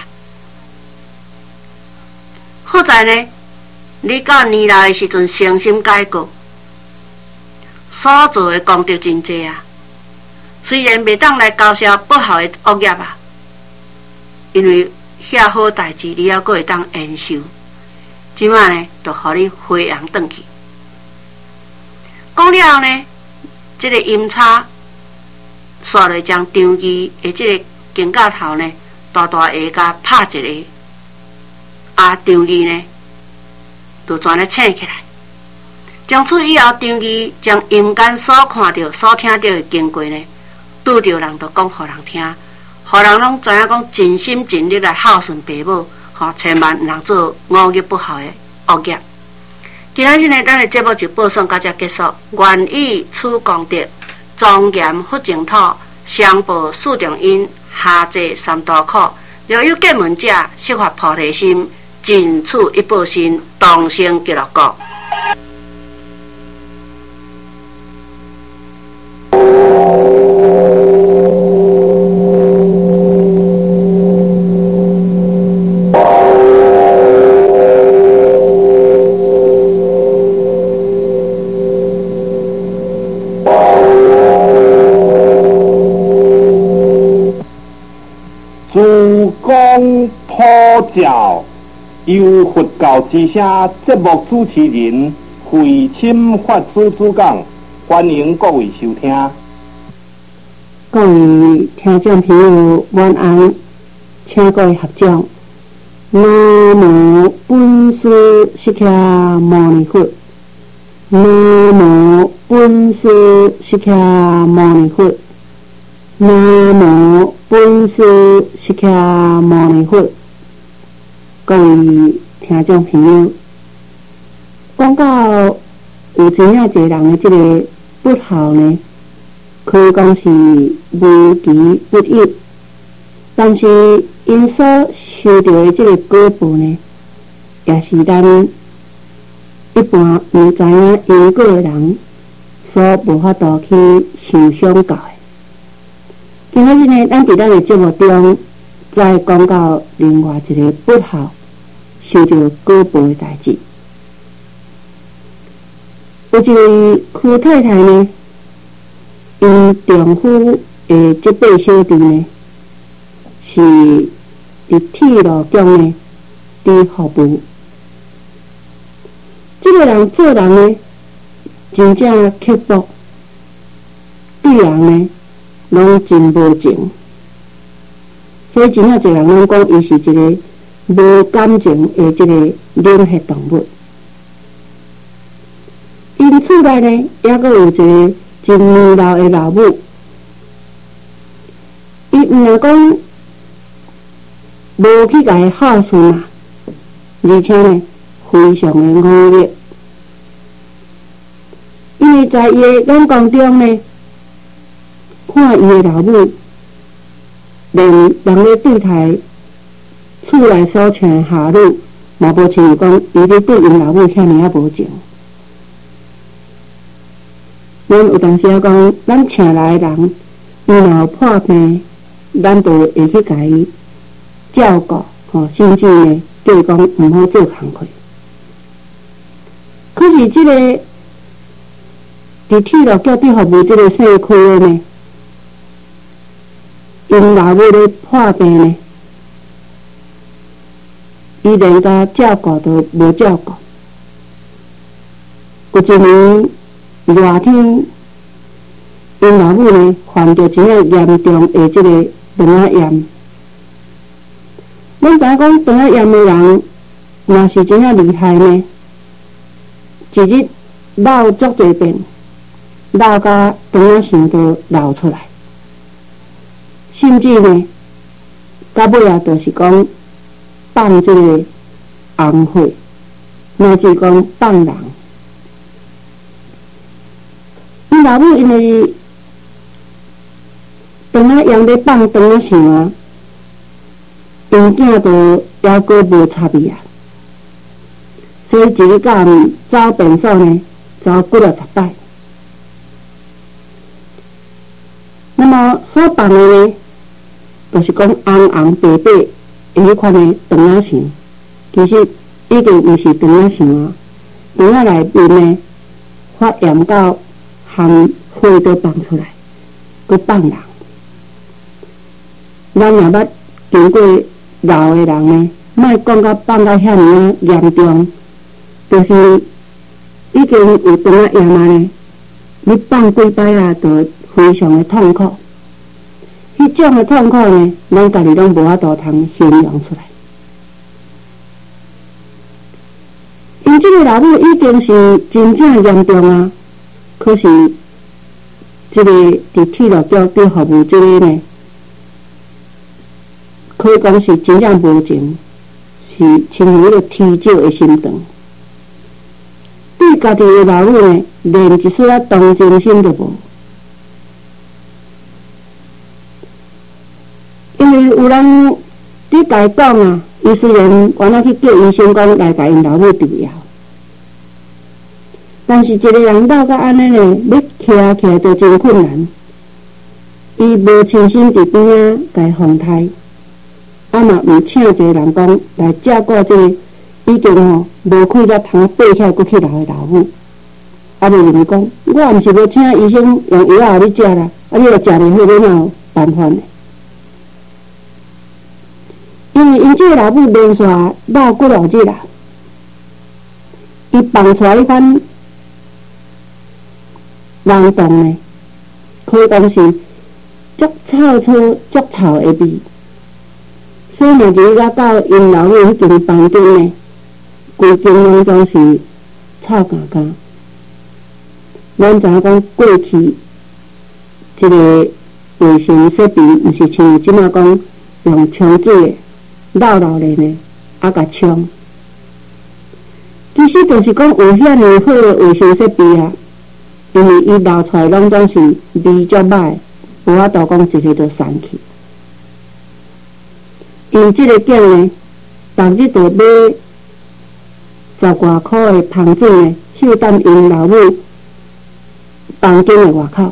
好在呢，你到年老的时阵诚心改过，所做的功德真济啊。虽然未当来交消不孝的恶业啊，因为遐好代志你还阁会当延寿，即摆呢，就互你回阳转去。讲了后呢，这个阴差煞来将张机的这个肩胛头呢，大大下甲拍一个，张机呢，就全咧醒起来。从此以后，张机将阴间所看到、所听到的经过呢，拄着人就讲互人听，互人拢知影讲尽心尽力来孝顺爸母，千万毋通做五业不孝的恶业。今仔日呢，咱的节目就播送到这结束。愿以此功德，庄严佛净土，上报四重因，下济三大苦。若有见闻者，悉发菩提心，尽此一报身，同生极乐国。 普照由佛教之声节目主持人慧钦法师主讲，欢迎各位收听。 各位听众朋友，晚安，请各位合掌。南无本师释迦牟尼佛，南无本师释迦牟尼佛，南无本师释迦牟尼佛。各位听众朋友，讲到有真正侪人的这个不孝呢，可以讲是无奇不有，但是因所受到的这个果报呢，也是咱一般毋知影因果的人所无法度去想象到的。今仔日呢，咱伫咱的节目中，再讲到另外一个不孝受到果报的代志。有一位屈太太呢，因丈夫的这辈小弟呢，是伫铁路局呢伫服务。这个人做人呢，真正刻薄，对人呢拢真无情，所以真正侪人拢讲伊是一个无感情的这个冷血动物。因厝内呢，还阁有一个真年老的老母，伊毋是讲无去甲伊孝顺啊，而且呢非常的忤逆，因为在伊的眼光中呢，看伊的老母连人咧对待厝内所请的下女，嘛无亲像讲伊咧对因老母遐尔啊无情。咱有当时啊讲，咱请来的人，伊若有破病，咱就会去甲伊照顾，甚至呢，叫伊讲毋好做工课。可是这个伫铁路局伫服务即个社区的呢，因老母咧破病呢，伊连甲照顾都无照顾。有一年热天，因老母呢患着真正严重的即个肠仔炎。咱知影讲肠仔炎的人，若是真正厉害呢，一日闹足侪遍，闹甲肠仔肠都流出来，甚至呢，到尾啊，就是讲放即个红血，乃至讲放人。因老母因为肠仔炎咧放肠仔肠啊，因囝都还阁无插伊啊，所以一日到暗走便所呢，走几啊10摆。那么所放的呢，就是讲红红白白的迄款的肠仔肠，其实已经毋是肠仔肠啊，肠仔内面呢发炎到含血都放出来，佮放人。咱若捌经过老的人呢，莫讲到放到遐尼啊严重，就是已经有肠仔炎啊呢，你放几摆啊，就非常的痛苦。迄种的痛苦呢，咱家己拢无法度通形容出来。因这个老母已经是真正严重啊，可是这个伫铁路局伫服务这个呢，可以讲是真正无情，是亲像迄个天少的心肠。对家己的老母呢，连一丝仔同情心都无。因为有人伫甲伊讲啊，伊虽然原来去叫医生讲来甲因老母治疗，但是一个人老到安尼呢，要起来就真困难。伊无亲身伫边仔甲伊防台，啊嘛毋请一个人讲来照顾这个已经无气才通爬起来搁去留的老母。啊无认为讲，我毋是要请医生用药互你食啦，啊你若食袂好，你哪有办法呢？因为因这个老母连续闹几落日啦，伊放出来迄款人动呢，可以讲是足臭的味。所以若日甲到因老母迄间房间呢，规间拢总是臭干干。咱知影讲过去这个卫生设备，毋是像即马讲用冲水的。老的呢，啊甲冲，其实就是讲有遐尼好的卫生设备啊，因为伊流出来拢总是味足歹，无法度讲一日就散去。因即个囝呢，逐日就买10外箍的芳水呢，休等因老母房间的外口。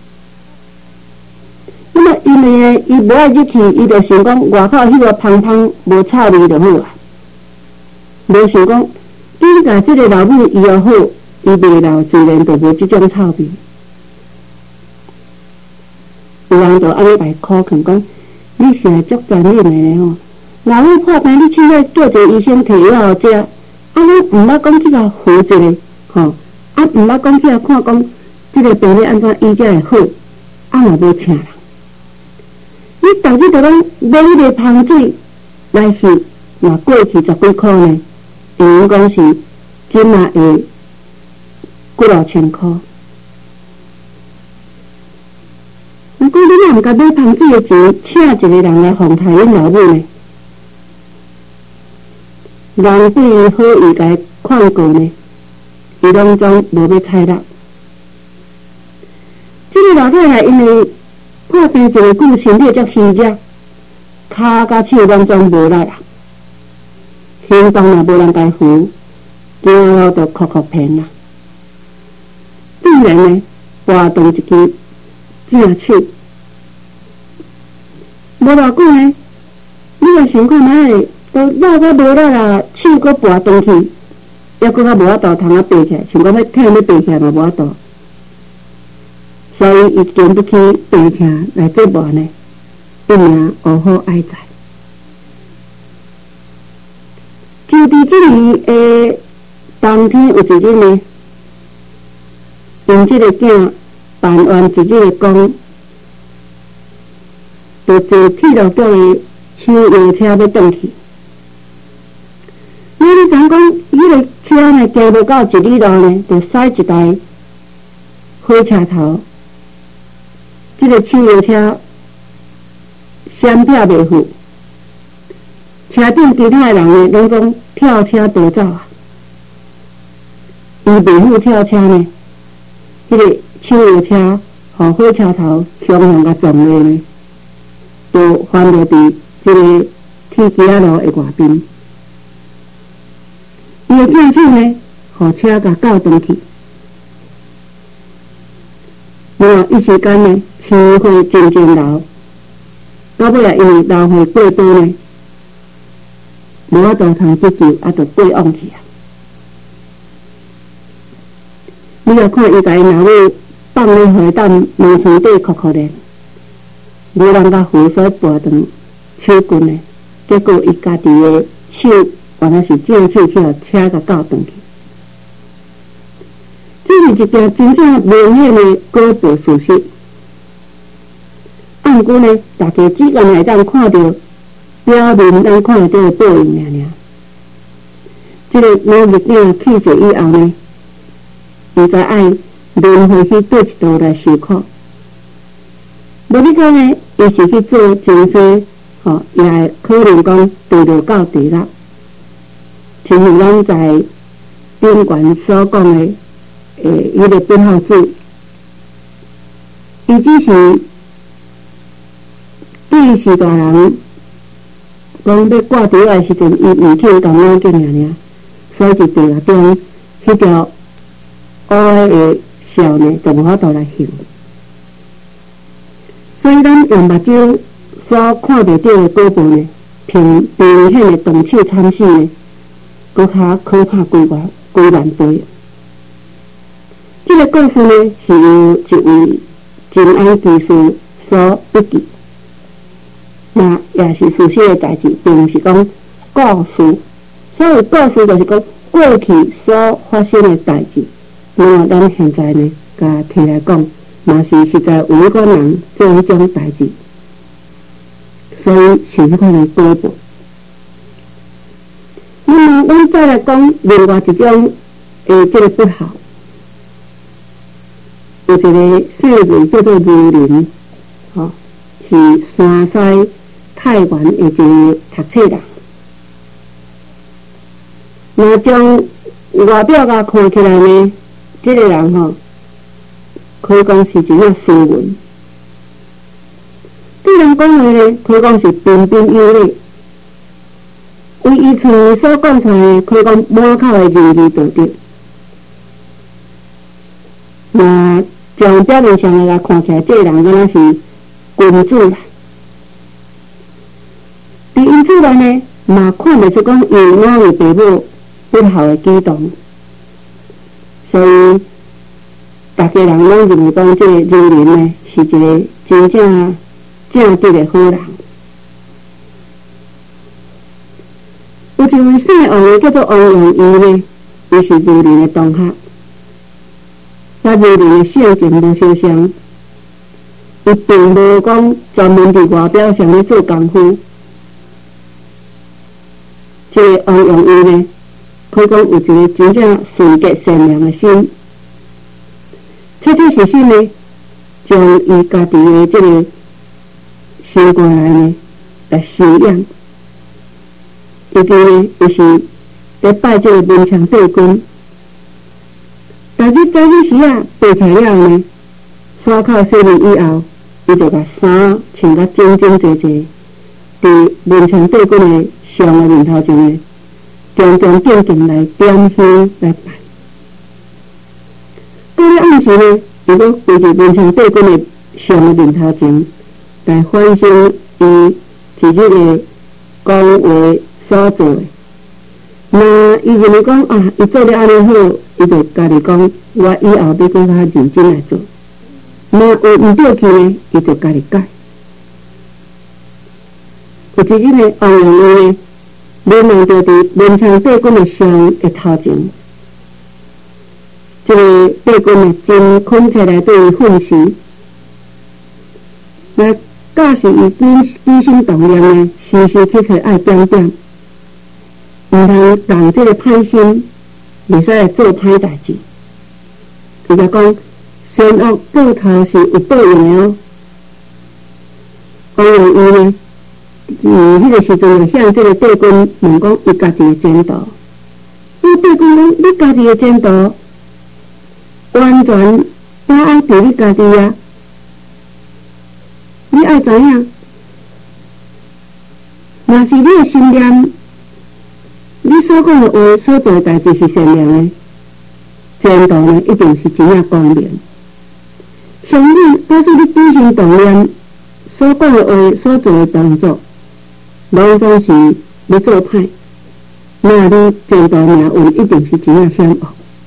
那么因为呢，伊无爱入去，伊就想讲外口迄个芳芳无臭味就好啊。无想讲，应甲即个老母医好，伊袂老自然就无即种臭味。有人就安尼来苦劝讲，你是足残忍的咧吼！老母破病，你凊彩叫一个医生摕药互食，啊你毋捌讲去甲扶一个吼，啊毋捌讲去甲看讲，即个病咧安怎医才会好，啊嘛无请人。你逐日就拢买迄个芳水来翕，若过去10几箍呢，因讲是即马会几落千箍。如果你若毋甲买芳水的钱，请一个人来防台恁老母呢，人对伊好意甲伊劝过呢，伊拢总无要睬纳。即个老太太因为破病一个久，身体足虚弱，骹甲手拢总无力啊，行动也无人甲伊扶，走路就哭哭偏啦。必然呢，活动一支正手，无偌久呢，你若想看卖，都老到无力啦，手搁跋转去，抑搁较无法度通啊爬起来，像讲要疼要爬起来嘛无法度， 所以伊经不起病痛来折磨呢，一命无好哀哉。就伫即年的冬天有一日呢，因即个囝办完一日的工，就坐铁路局的抢药车要转去。你知影讲，迄个车呢行无到1里路呢，就驶一台火车头。即个抢药车闪避袂赴，车顶其他的人呢，拢讲跳车逃走啊。伊袂赴跳车呢，迄个抢药车互火车头凶凶甲撞落呢，就翻落伫即个铁轨仔路的外边。伊的囝囝呢，互车甲教转去。然后一时间呢，青火渐渐流，到尾啊，因为流火过多呢，无法度通急救，啊，就过往去啊。你若看伊家因老母放咧火弹门床底哭哭咧，无人甲火所拔断手棍呢，结果伊家己的手原来是正手去互车甲教转去。这是一件真正明显的过报事实。按过呢，大家只敢会当看到表面咱看得到的报应尔。这个努力囝去世以后呢，伊才爱轮回去倒一道来受苦。无你讲呢，伊是去做前世，也会可能讲堕落到地狱。亲像咱在宾馆所讲的。迄个编号字，伊只是对世大人讲要挂地的时阵，伊毋肯动脑筋尔，所以就地下中迄条乌的笑呢，就无法度来行。所以咱用目睭所看袂到的果报呢，凭明显的动手惨死呢，搁较可怕几万倍。这个故事呢，是由一位真安技师所笔记，那也是事实的代志，并不是讲故事。所谓故事，就是讲过去所发生的代志。那么咱现在呢，甲提来讲，嘛是实在有一个人做迄种代志，所以是迄款的果报。那么咱再来讲另外一种这个不好。有一个姓人叫做如林，是山西太原的一个读册人。若将外表甲看起来呢，这个人可以讲是真正斯文。对人讲话呢，可以讲是彬彬有礼。为伊厝所讲出来，可以讲满口的仁义道德。那从表面上来看起来，这个人敢若是君子啦。伫因厝内呢，嘛看袂出讲伊哪位爸母不孝的举动，所以大家人拢认为讲这个如林呢是一个真正正直的好人。有一位姓王的叫做王永义呢，伊是如林的同学。甲如林的性情无相像，伊并无讲专门伫外表上咧做功夫。这个王永义呢，可以讲有一个真正纯洁善良的心，确确实实呢，将伊家己的这个心肝来呢来修养。伊个呢，就是咧拜这个文昌帝君。但是早起时啊，爬起来了呢，刷口洗面以后，伊就把衫穿甲整整齐齐，伫文昌帝君的上的面头前呢，恭恭敬敬来点香来拜。到了暗时呢，伊搁跪伫文昌帝君的上的面头前，来反省伊一日的讲话所做的。那伊认为讲啊，伊做了安尼好，伊就家己讲，我以后要更较认真来做。 若有毋对去呢，伊就家己改。有一日呢，王永义呢，连忙就伫文昌帝君的像的头前，这个帝君呢，真恳切来对伊训示，那假使伊起心动念呢，时时刻刻爱点点，毋通让这个歹心，袂使来做歹代志。伊就讲，善恶报头是有报应的哦。王永义呢，迄个时阵就向这个帝君问讲，伊家己的前途。伊帝君讲，你家己的前途，完全把握伫你家己啊！你爱知影，若是你的心念，你所讲的话、所做的代志是善良的，前途呢一定是真正光明。相信，假使你起心动念所讲的话、所做的动作，拢总是要做歹，那你前途命运一定是真正险恶。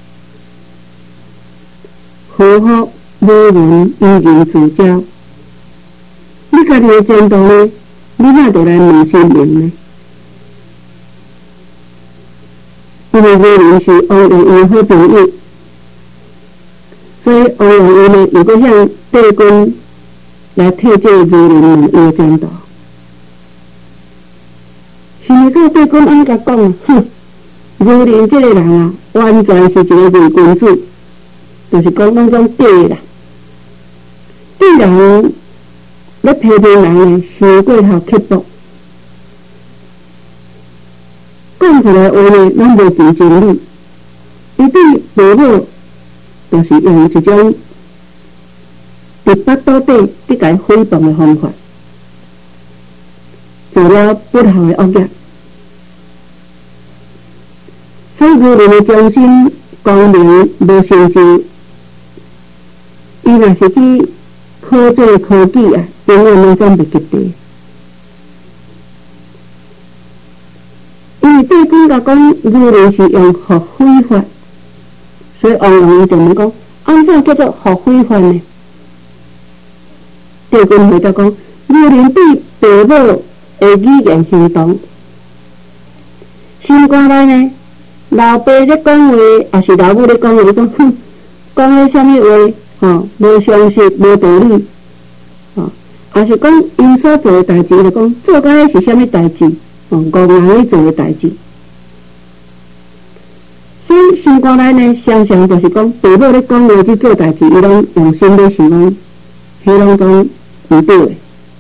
祸福无门，以人自招。你家己的前途呢？你哪得来问神明呢？因为无人是王永义好朋友，所以王永义呢，如果向帝君来替这无人问伊的前途，是咪个帝君安甲讲？哼，无人这个人啊，完全是一个伪君子，就是讲那种假啦。对人咧批评人呢，伤过头刻薄，讲出来话呢，咱袂凭真理。伊对父母，就是用一种直巴倒底去甲伊诽谤的方法，做了不孝的恶业。所以无论的忠心、光明无成就，伊若是去考这个科技啊，永远拢总袂及第。因为帝君甲讲，无论是用合非法，所以王永义就问讲，安怎叫做合非法呢？帝君回答讲，无论对父母的语言行动，心肝内呢，老爸咧讲话，也是老母咧讲话，你讲哼，讲咧啥物话，无常识，无道理，也是讲因所做的代志，就讲做甲迄是啥物代志，误人咧做的代志。所以心肝内呢，常常就是讲，父母咧讲话去做代志，伊拢用心咧想讲，迄拢总毋对的。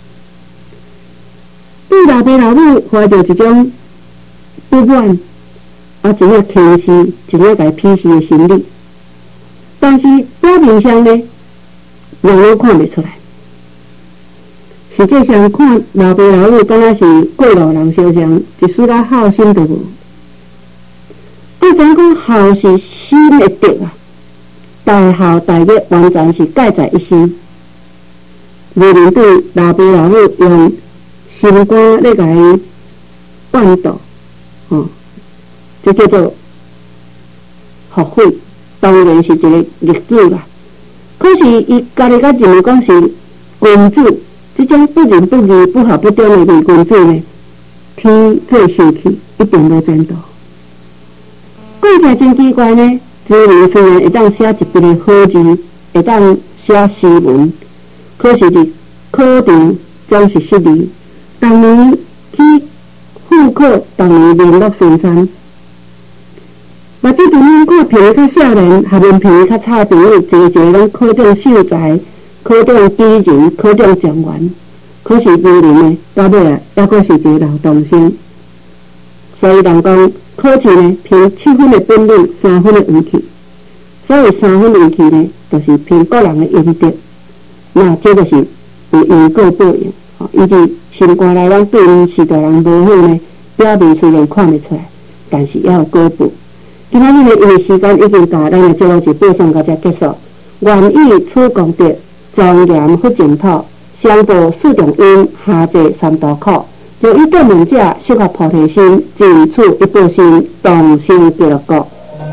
对老爸老母怀着一种不满，一种轻视，一种甲鄙视的心理，但是表面上呢，人拢看袂出来。实际上看老爸老母，敢若是过路人相像，一丝仔孝心都无。我知影讲孝是心的德啊，大孝大业完全是盖在一身。无论对老爸老母用心肝咧甲伊灌导，这叫做学会，当然是一个逆子啦。可是伊家己甲认为讲是君子，这种不仁不义、不好不忠的伪君子呢，天做生气，一定无前途。过起真奇怪呢，字面虽然会当写一笔的好字，会当写诗文，可是伫考场总是失利。当年去复考，当年联络顺山。嘛，这阵咱看鼻较少年，下面鼻较差朋友，一个拢考中秀才，考中举人，考中状元。可是无人呢，到尾啊，还阁是一个劳动生。所以人讲，考试呢，凭7分的本领，3分的运气。所以3分运气呢，就是凭个人的阴德。那这就是有因果报应。伊伫心肝内，咱对因是大人无好呢，表面虽然看袂出来，但是也有果报。今仔日呢，因为时间已经到，咱的节目就播送到这结束。愿以此功德，庄严福净土，上报四重恩，下济三途苦。若有见闻者，适合菩提心，尽此一报心，同生极乐国。